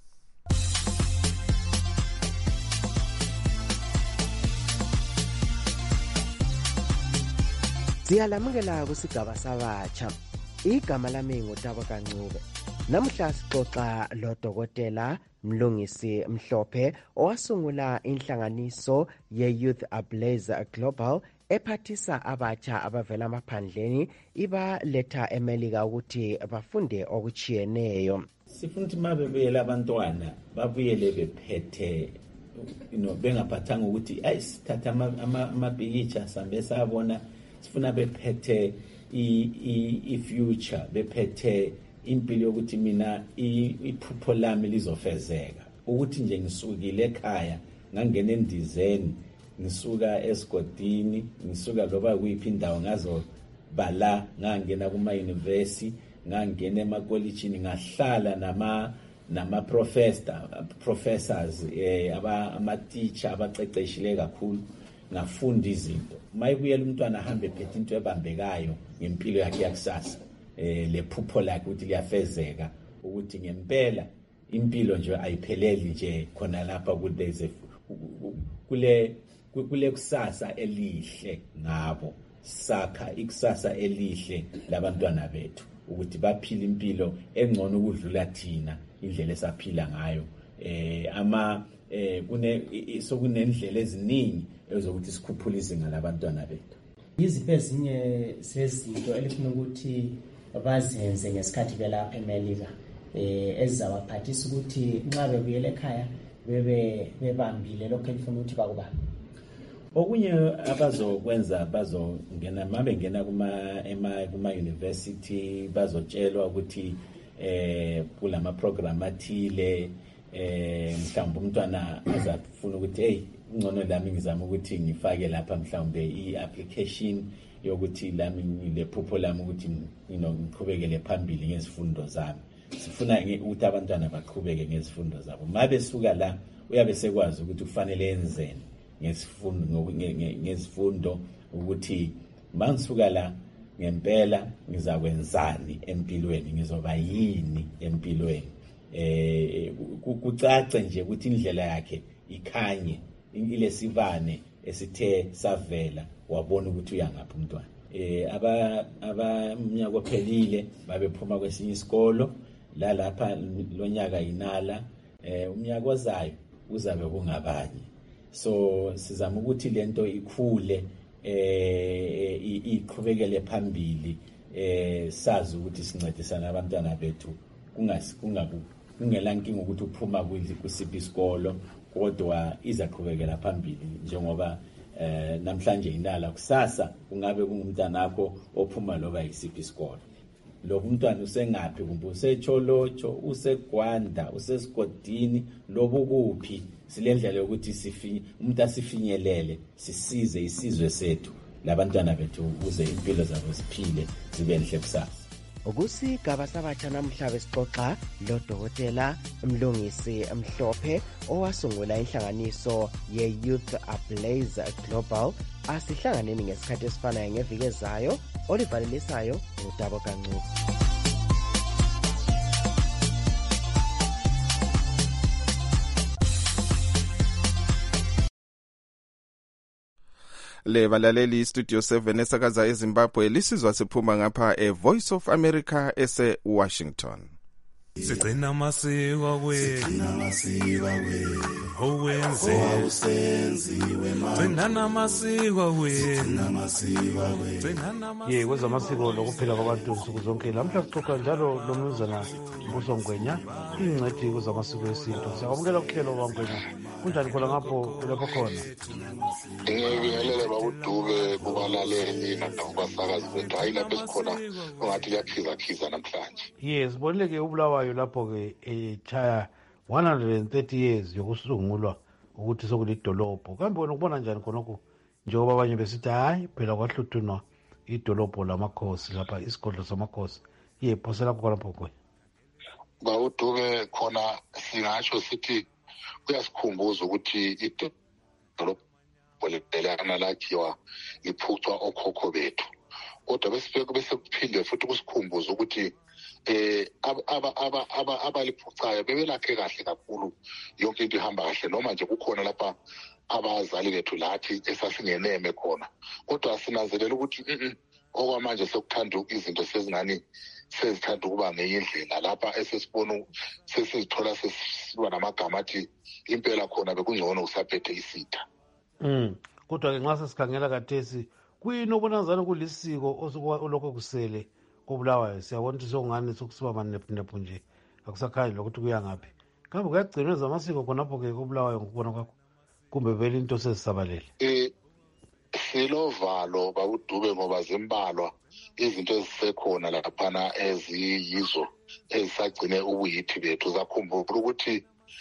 Siyalamukela kusigaba sabatsha. Igama lami nguTabuka Ncube. Namuhla sixoxa loDokotela Mlungisi Mhlophe owasungula inhlanganiso ye-Youth Ablaze Global ephathisa abatsha abavela emaphandleni ibaletha eMelika ukuthi bafunde okuchiyeneyo. Sifuna ukuthi mabebuyela abantwana babuyele bephethe bengaphathanga ukuthi ayisithatha amapikitsha sambe sabona. Sifuna bephethe i-future, bephethe impilo yokuthi mina iphupho lami lizofezeka, ukuthi nje ngisukile ekhaya ngangena endizeni, ngisuka esigodini, ngisuka loba kuyiphi indawo ngazobala, ngangena kuma-university, ngangena emakolitshini, ngahlala nama-professors ama-teacher abaqeqeshile kakhulu, ngafunda izinto. Mayibuyela umntwana ahambe phethe into ebambekayo ngempilo yakhe yakusasa, lephupho lakhe ukuthi liyafezeka, ukuthi ngempela impilo nje ayipheleli nje khona lapha kule kusasa elihle ngabo. Sakha ikusasa elihle labantwana bethu ukuthi baphile impilo engcono ukudlula thina indlela esaphila ngayo. Sokunendlela eziningi ezokuthi sikhuphule izinga labantwana bethu. Yiziphi ezinye sezinto elifuna ukuthi bazenze ngesikhathi belapha eMelika ezizabaphathisa ukuthi nxa bebuyela ekhaya bebambile lokho elifuna ukuthi bakubambe? Okunye abazokwenza, bazongena mabengena kuma-university, bazotshelwa ukuthi kulama program athile, mhlawumbe umntwana azafuna ukuthi ngcono lami ngizama ukuthi ngifake lapha mhlawumbe i-application yokuthi lami lephupho lami ukuthi ngiqhubekele phambili ngezifundo zami. Sifuna ukuthi abantwana baqhubeke ngezifundo zabo. Mabesuka la uyabe sekwazi ukuthi kufanele enzeni ngezifundo, ukuthi mangisuka la ngempela ngizakwenzani empilweni, ngizoba yini empilweni. Kucace nje ukuthi indlela yakhe ikhanye, ilesivane esithe savela, wabona ukuthi uyangaphi umntwana. Abamnyaka ophelile babephuma kwesinye isikolo lapha lonyaka yinala, umnyaka ozayo uzabe kungabanye. So sizama ukuthi lento ikhule, iqhubekele phambili, sazi ukuthi sincedisana abantwana bethu, kungelankinga ukuthi uphuma kusiphi isikolo, kodwa izaqhubekela phambili njengoba namhlanje indala kusasa kungabe kungumntanakho ophuma loba yisiphi isikole. Lo umntwana usengaphi, kumbe useCholocho, useGwanda, usesigodini, lobo kuphi, silendlela yokuthi umuntu asifinyelele, sisize isizwe sethu labantwana bethu ukuze impilo zabo ziphile zibe enhle kusasa. Kusigaba sabatsha namhla besixoxa lo Dr. Mlungisi Mhlophe owasungula inhlanganiso ye-Youth Ablaze Global. Asihlanganeni ngesikhathi esifanayo ngeviki ezayo. Olivalelisayo uDabo Kancube. Le balaleli Studio 7 esakaza eZimbabwe lisizwa siphuma ngapha Voice of America ese Washington. Sigcina amasiko wethu owenze gcina namasiko wethu. Kwenza amasiko lokuphila kwabantu nsuku zonke. Lamhla sixoxa njalo lo mnumzana Mbuso Ngwenya, ingcwethi kwezamasiko esintu. Siyabonga ukuhlelo kwaNgwenya. Kunjani khona lapho khona? Ngibingelele bakuDube kubalaleli nakubasakazi bethu. Hayi lapho esikhona ungathi kuyakhiza namhlanje. Sibonile ke uBulawayo lapho ke echaya 130 years yokusungulwa ukuthi sokulidolobho. Kambe wena ukubona njani khonokho njengoba abanye besithi hayi phela kwahluthunwa idolobho lamakhosi lapha isigodlo samakhosi. Phosela khonapho kwe. BakuDube khona singatsho sithi kuyasikhumbuza ukuthi idolobho lelana lakhiwa liphucwa okhokho bethu. Kodwa bese kuphinde futhi kusikhumbuza ukuthi abaliphucayo bebelakhe kahle kakhulu, yonke into ihamba kahle, noma nje kukhona lapha abazali bethu lathi esasingeneme khona. Kodwa sinanzelela ukuthi okwamanje sekuthanda izinto sezithanda ukuba ngeyindlela lapha esesibona sesizithola sesiba namagama athi impela khona bekungcono usaphethe isitha. Kodwa ke nxa sesikhangela kathesi kuyini obonazana kulisiko olokho kusele koBulawayo. Siyabona ukuthi sokungani sokusiba manephu nje akusakhali lokuthi kuya ngaphi. Kambe kuyagcinwa ezamasiko khonapho ke koBulawayo ngokubona kwakho, kumbe vele into sezisabalele? Silovalo bakuDube ngoba zimbalwa izinto ezisekhona laphana eziyizo ezisagcine ubuyithi bethu. Zakhumbula ukuthi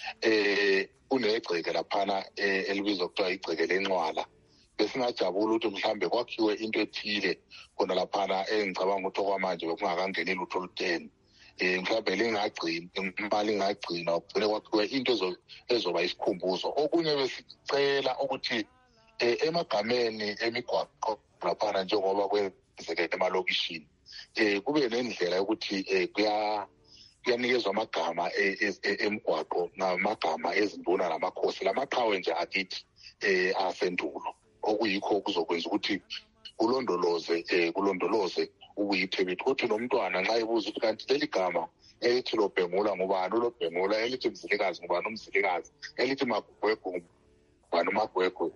kunegceke laphana elibizwa kuthiwa igceke leNcwala. Besingajabula ukuthi mhlambe kwakhiwe into ethile khona laphana engicabanga ukuthi okwamanje bekungakangeni lutho oluteni. Mhlambe lingagcina ugcine kwakhiwe into ezoba isikhumbuzo. Okunye besicela ukuthi emagameni emigwaqo laphana njengoba kwenzeke emalokishini kube nendlela yokuthi kuyanikezwa amagama emigwaqo namagama ezinduna namakhosi lamaqhawe nje akithi asendulo, okuyikho kuzokwenza ukuthi kulondoloze ubuyithi bethu. Kuthi nomntwana nxa ebuza ukuthi kanti leli gama elithi Lobhengula ngubani uLobhengula, elithi Mzilikazi ngubani uMzilikazi, elithi Magwegwe ngubani uMagwegwe,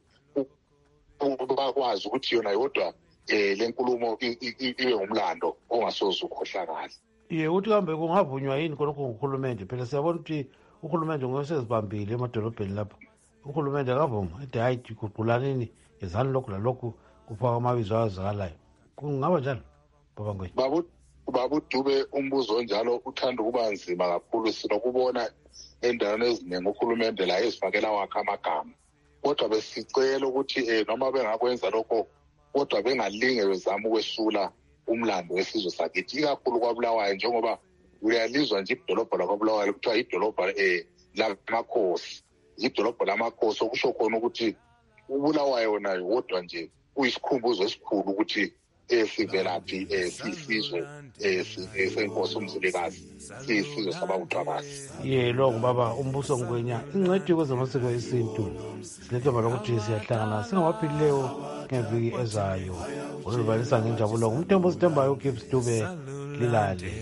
bakwazi ukuthi yona yodwa le nkulumo ibe umlando ongasoze ukhohlakala. Uthi kambe kungavunywa yini khonokho nguhulumende? Phela siyabona ukuthi uhulumende ngosezibambile emadolobheni lapha. Uhulumende akavuma ethi hayi guqulanini ezani lokhu lalokhu kufaka amabizo azakalayo. Kungaba njalo baba Ngwenya? babuDube umbuzo onjalo uthanda ukuba nzima kakhulu. Sinokubona endaweni eziningi uhulumende la ezifakela wakhe amagama, kodwa besicela ukuthi noma bengakwenza lokho kodwa bengalinge bezama ukwesula umlando wesizwe sakithi, ikakhulu kwaBulawayo, njengoba uyalizwa nje idolobho lakwaBulawayo kuthiwa idolobho lamakhosi. Idolobho lamakhosi okusho khona ukuthi uBulawayo nayo wodwa nje uyisikhumbuzo esikhulu ukuthi sivelaphi sisizwe senkosi uMzilikazi, sisizwe sabawuthwakazi. Lo ngubaba uMbuso Ngwenya, ingcwethi kwezamasiko esintu. Silethemba lokuthi siyahlangana singamaphilileyo ngeviki ezayo. Oluvalisa ngenjabulo ngumthembo sitembayo uGibbs Dube lilale.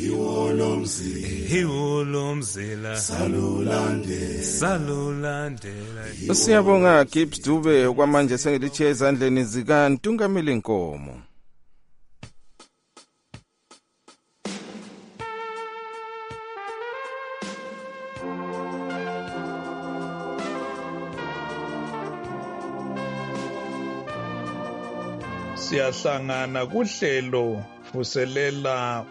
Iwolomzela salulandela. Siyabonga Gibbs Dube. Okwamanje sengilithi ezandleni zikaNtungameli Nkomo. siyahlangana kuhlelo vuselela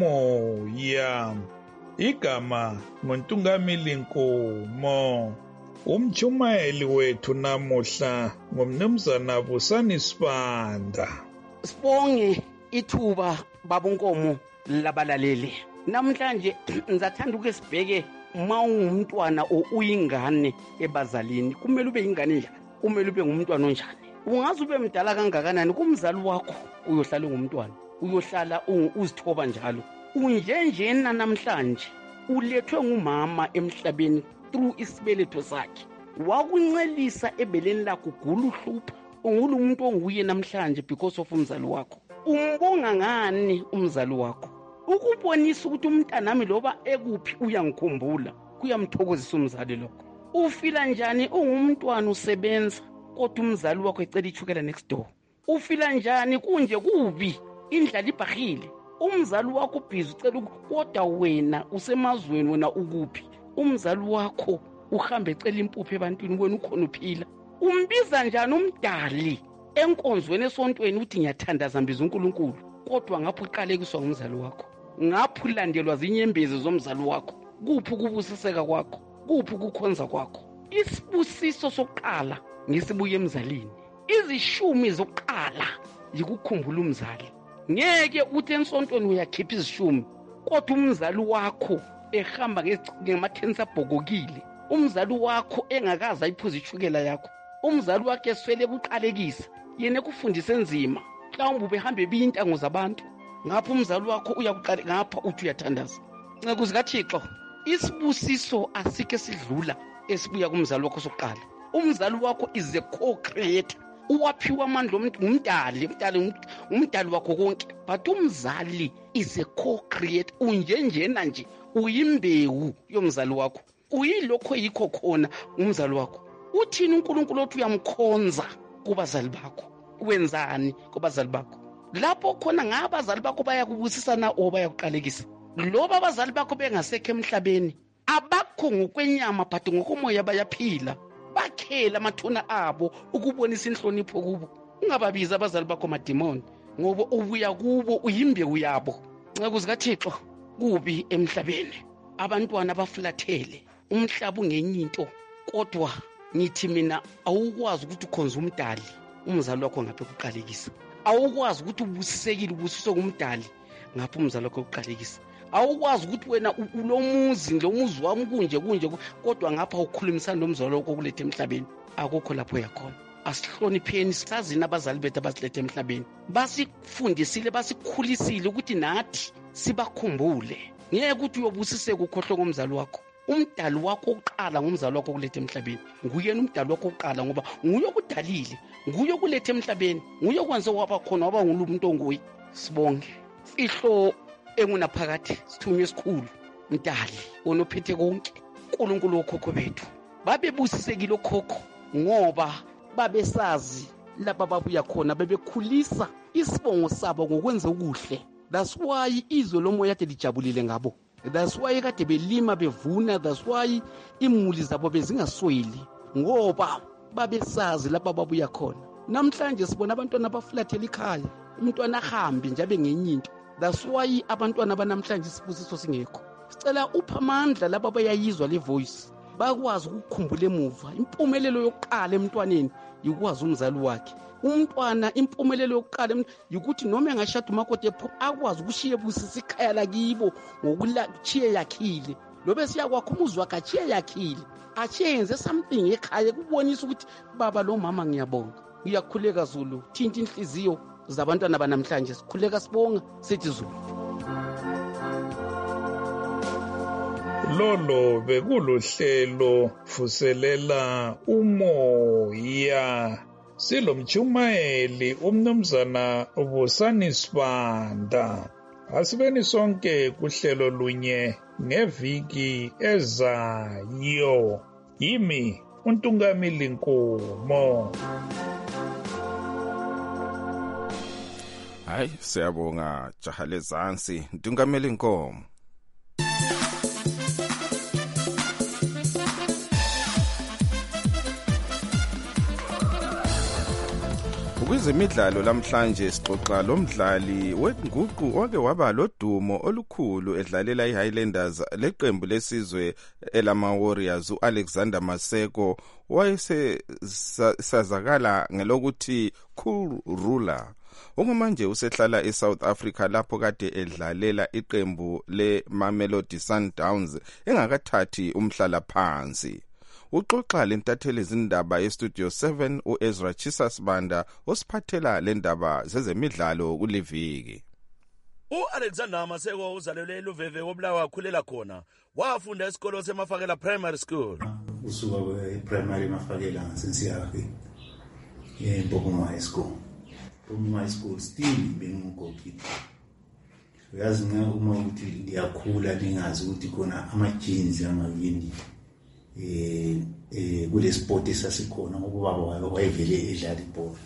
umoya. Igama nguNtungamili Nkomo. Umchumayeli wethu namuhla ngumnumzana Busani Sibanda. Sibonge ithuba babonkomo labalaleli. Namhlanje ngizathanda ukesibheke uma ungumntwana uyingane ebazalini kumele ube ingane njani, kumele ube ngumntwana onjani. Ungaze ube mdala kangakanani kumzali wakho uyohlala ngumntwana, uyohlala uzithoba njalo. Unjenjena namhlanje ulethwe ngumama emhlabeni through isibeletho sakhe. Wakuncelisa ebeleni lakho gula uhlupha. Ungulu umuntu onguye namhlanje because of umzali wakho. Umbonga ngani umzali wakho? Ukubonisa ukuthi umntanami loba ekuphi uyangikhumbula, kuyamthokozisa umzali lokho. Ufila njani ungumntwana usebenza kodwa umzali wakho ecela ichukela next door? Ufila njani kunje kubi indlala ibhahile? Umzali wakho ubhizi ucela kodwa wena usemazweni, wena ukuphi? Umzali wakho uhambe ecela impuphu ebantwini, wena ukhona uphila. Umbiza njani umdali enkonzweni esontweni uthi ngiyathandaza mbiza uNkulunkulu, kodwa ngapho uqalekiswa ngumzali wakho, ngapho ulandelwa zinyembezi zomzali wakho? Kuphi ukubusiseka kwakho? Kuphi ukukhonza kwakho? Isibusiso sokuqala ngisibuye emzalini. Izishumi zokuqala yikukhumbula umzali. Ngeke uthi ensontweni uyakhipha izishumi kodwa umzali wakho ehamba ngematheni abhokokile, umzali wakho engakaza iphuza ichukela yakho, umzali wakhe eswele kuqalekisa, yena ekufundisa enzima, mhlawumbe ubehambe ebintango zabantu, ngapho umzali wakho uyakuqala, ngapha uthi uyathandaza. Ncekuzi kaThixo, isibusiso asike sidlula esibuya kumzali wakho sokuqala. Umzali wakho is a co-creator. Uwaphiwa amandla umdali wakho konke, but umzali is a co-creator. Unjenjena nje uyimbewu yomzali wakho, uyilokho yikho khona umzali wakho. Uthini uNkulunkulu othi uyamkhonza kubazali bakho? Wenzani kubazali bakho? Lapho khona ngabazali bakho bayakubusisana o bayakuqalekisa. Loba abazali bakho bengasekho emhlabeni, abakho ngokwenyama but ngokomoya bayaphila, bakhela amathuna abo ukubonisa inhlonipho kubo. Ungababiza abazali bakho madimoni, ngoba ubuya kubo uyimbewu yabo. Ncekuzi kaThixo, kubi emhlabeni abantwana abafulathele, umhlaba ungenye into, kodwa ngithi mina awukwazi ukuthi ukhonza umdali, umzali wakho ngaphe kuqalekisa. Awukwazi ukuthi ubusisekile ubusiswe ngumdali, ngapha umzali wakho uqalekisa. Awukwazi ukuthi wena ulomuzi wami kunje kodwa ngapha ukhulumisana nomzali wakho kulethe emhlabeni. Akukho lapho yakhona. Asihlonipheni, sazini abazali bethu abasilethe emhlabeni, basifundisile, basikhulisile ukuthi nathi sibakhumbule. Ngeke ukuthi uyobusiseka ukhohlwe ngomzali wakho. Umdali wakho oqala ngumzali wakho kulethe emhlabeni. Nguyena umdali wakho oqala, ngoba nguye okudalile, nguye okulethe emhlabeni, nguye okwenze waba khona, waba ngumuntu onguye. Sibonge ihlo engunaphakathi, sithunywe esikhulu, mdali onophethe konke, uNkulunkulu wokhokho bethu. Babebusisekile okhokho ngoba babesazi lapha babuya khona, bebekhulisa isibongo sabo ngokwenza okuhle. That's why izwe lomoya kade lijabulile ngabo. That's why kade belima bevuna. That's why imuli zabo bezingasweli, ngoba babesazi lapha babuya khona. Namhlanje sibona abantwana abafulathela ikhaya, umntwana ahambe nje abe ngenye into. That's why abantwana banamhlanje isibusiso singekho. Sicela upha amandla lapha bayayizwa le voice, bakwazi ukukhumbula emuva. Impumelelo yokuqala emntwaneni yikwazi umzali wakhe. Umntwana impumelelo yokuqala ukuthi noma engashada umakoti akwazi ukushiya busisa ikhaya lakibo ngokulachiye yakhile. Lobe siya kwakho umuzi wakhe achiye yakhile, achiye yenze something ekhaya, kubonisa ukuthi baba lo mama ngiyabonga. Uyakhuleka Zulu, thinta inhliziyo zabantwana banamhlanje, sikhuleka sibonga sithi Zulu. Lolo bekuluhlelo vuselela umoya. Silomchumayeli umnumzana Busani Sibanda. Asibeni sonke kuhlelo lunye ngeviki ezayo. Yimi uNtungamili Nkomo. Hayi, siyabonga Jahale Zansi, Ntungamili Nkomo. Kwezemidlalo lamhlanje sixoxa lomdlali wenguqu oke waba lodumo olukhulu edlalela iHighlanders leqembu lesizwe elama Warriors uAlexander Maseko wayesazakala ngelokuthi Cool Ruler. Okumanje usehlala eSouth Africa lapho kade edlalela iqembu leMamelodi Sundowns engakathathi umhlala phansi. Uxoxa lentatheli izindaba yeStudio 7 uEzra Chisasbanda osiphathela lendaba zezemidlalo kuliviki. uAlexander Maseko uzalelwe eLuveve koBulawayo wakhulela khona. Wafunda esikolo seMafakela Primary School. Usuka kwe-primary Mafakela ngasensiyafi eMpophoma High School. From high school still bengigoalkeeper. Uyazi uma ukuthi ndiyakhula ndingazi ukuthi khona ama-genes amabili kule sport esasikhona ngoba baba wayevele edlala ibhola.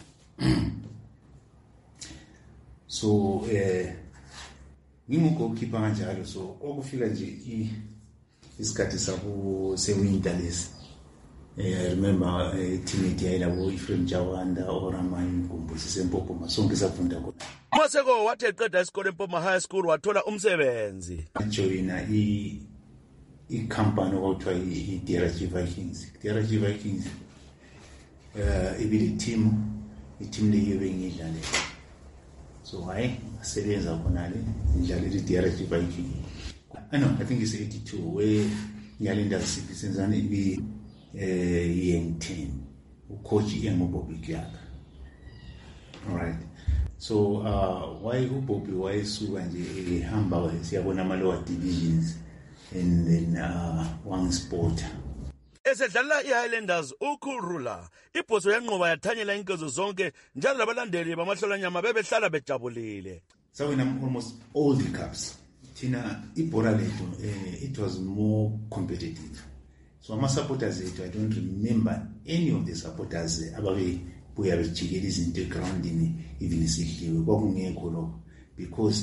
So ngingugoalkeeper kanjalo, so okufika nje isikhathi sabo sewinter lesi. I remember teammate yayilabo Efrem Jawanda oramanye Mgumbusi seMpophoma sonke safunda khona. Maseko wathi eqeda isikole eMpophoma High School wathola umsebenzi. Joina i-company okuthiwa i-DRG Vikings. DRG Vikings ibili team leyo bengidlalela. So hayi ngasebenza khona le ngidlalela i-DRG Vikings. I think it's 82 where Nyalinda City senzana ibi yeang10 ucoach enguBobby Clark. All right, so why uBobby wayesuka nje ehamba siyabona ama lower divisions and then one sport esedlala iHighlanders uCool Ruler ibhoso yanqoba yathanyela inkezo zonke njalo labalandeli bamahlolanyama bebehlala bejabulile. So in almost all the cups thina ibhola lethu it was more competitive. So ama supporters ethu, I don't remember any of the supporters ababe buya bejikela izinto egroundini even sidliwe kwakungekho lokho because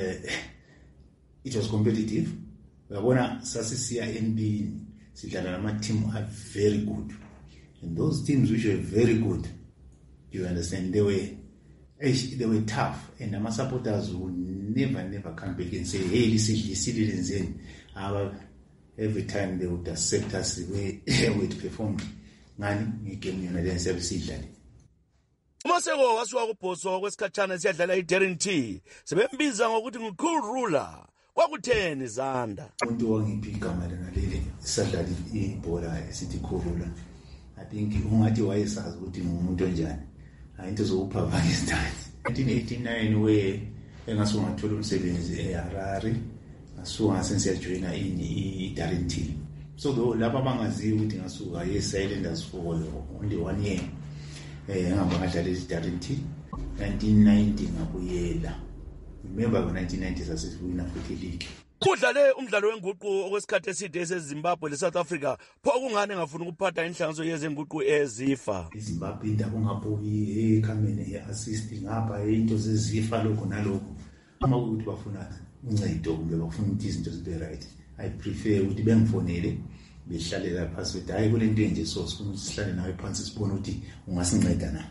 it was competitive. Uyabona sasisiya NB sidlala nama team are very good, and those teams which were very good, you understand, they were tough, and ama supporters would never come back and say, hey, listen, every time they would accept us the way we performed. Ngani ngigame yona le sebesidlala. Maseko wasuka kubhoso kwesikhatshana siyadlala iDarrenty sebembiza ngokuthi nguCool Ruler. Kwakutheni Zanda? Umuntu wangiphi igama lena leli sadlala ibhola esithi Cool Ruler. I think ungathi wayesazi ukuthi ngumuntu onjani. Into zokupha ngesikhathi 1989 we engasuka ngathola umsebenzi eHarare. Ngasuka sensiyajoina iDarrenty. So lapha bangaziyo ukuthi ngasuka yeSilanders for only 1 year. Ngihamba ngadlala iDarrenty 1990 ngabuyela. Remember ngo 1990 sasiwina futhi league. Udlale umdlalo wenguqu okwesikhathi eside eseZimbabwe leSouth Africa. Pho kungane ngafuna ukuphatha inhlanganiso yezenguqu ezifa. iZimbabwe indaba ungabuyi ekhamene assist ngapha into zezifa lokho nalokho. Uma ukuthi bafuna uncedo kumbe bafuna ukuthi izinto zibe right, I prefer ukuthi bengifonele behlalela phansi ukuthi hayi kule nto enje so sifuna sihlale nawe phansi sibone ukuthi ungasinceda na.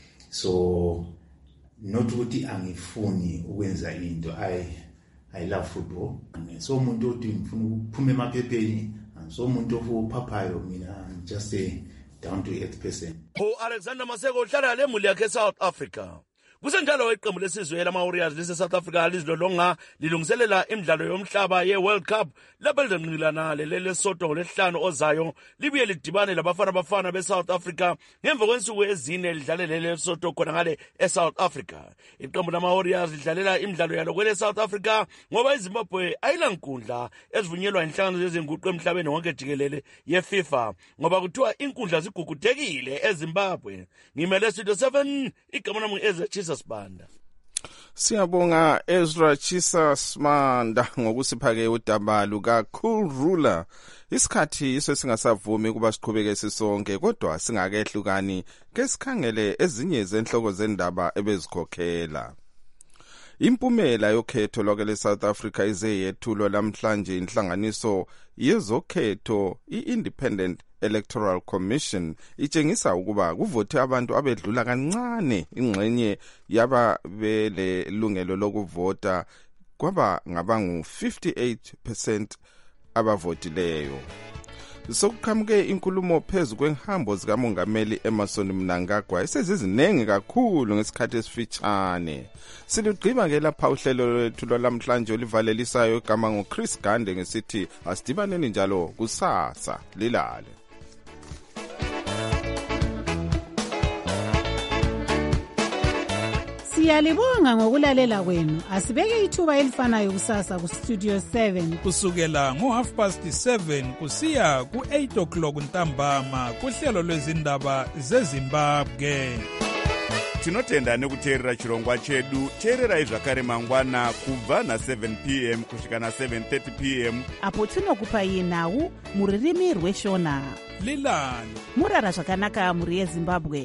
So not ukuthi angifuni ukwenza into, I love football. So umuntu othi ngifuna ukuphuma emaphepheni, so umuntu ofuphaphayo mina I'm just a down to earth person. Alexander Maseko uhlala lemuli yakhe eSouth Africa. Kusenjalo iqembu lesizwe lama Warriors leSouth Africa lizilolonga lilungiselela imidlalo yomhlaba yeWorld Cup lapho lizoqilana leLesotho lesihlanu ozayo libuye lidibane labafana beSouth Africa ngemva kwensuku ezine lidlalele leLesotho khona ngale eSouth Africa. Iqembu lama Warriors lidlalela imidlalo yalo kweleSouth Africa ngoba iZimbabwe ayilankundla ezivunyelwa inhlangano yezenguqu emhlabeni wonke jikelele yeFIFA ngoba kuthiwa inkundla zigugudekile eZimbabwe. Ngimele Studio 7 igama nami Ezra Chisasbanda. Siyabonga Ezra Chisasbanda ngokusiphake udaba lukaCool Ruler. Isikhathi iso singasavumi kuba siqhubeke sisonke kodwa singakehlukani ke sikhangele ezinye zenhloko zendaba ebezikhokhela. Impumela yokhetho lokele South Africa ize yethulwa namhlanje inhlanganiso yezokhetho iIndependent Electoral Commission itshengisa ukuba kuvote abantu abedlula kancane ingxenye yababele lungelo lokuvota kwaba ngabangu 58% abavotileyo. Sokuqhamuke inkulumo phezu kwenhambo zikamongameli Emmerson Mnangagwa esezizinenge kakhulu ngesikhathi esifitshane. Silugqiba ke lapha uhlelo lwethu lwalamhlanje olivalelisayo igama ngoChris Gande ngesithi asidibaneni njalo kusasa lilale. Siyalibonga ngokulalela kwenu. Asibeke ithuba elifanayo kusasa ku Studio 7 kusukela ngo7:30 kusiya ku8:00 ntambama kuhlelo lwezindaba zeZimbabwe. Tinotenda nekuteerera chirongwa chedu. Teererai zvakare mangwana kubva na7 p.m. kusvika na7:30 p.m. apo tinokupai nhau muririmi rweshona. Lilani murara zvakanaka muri yeZimbabwe.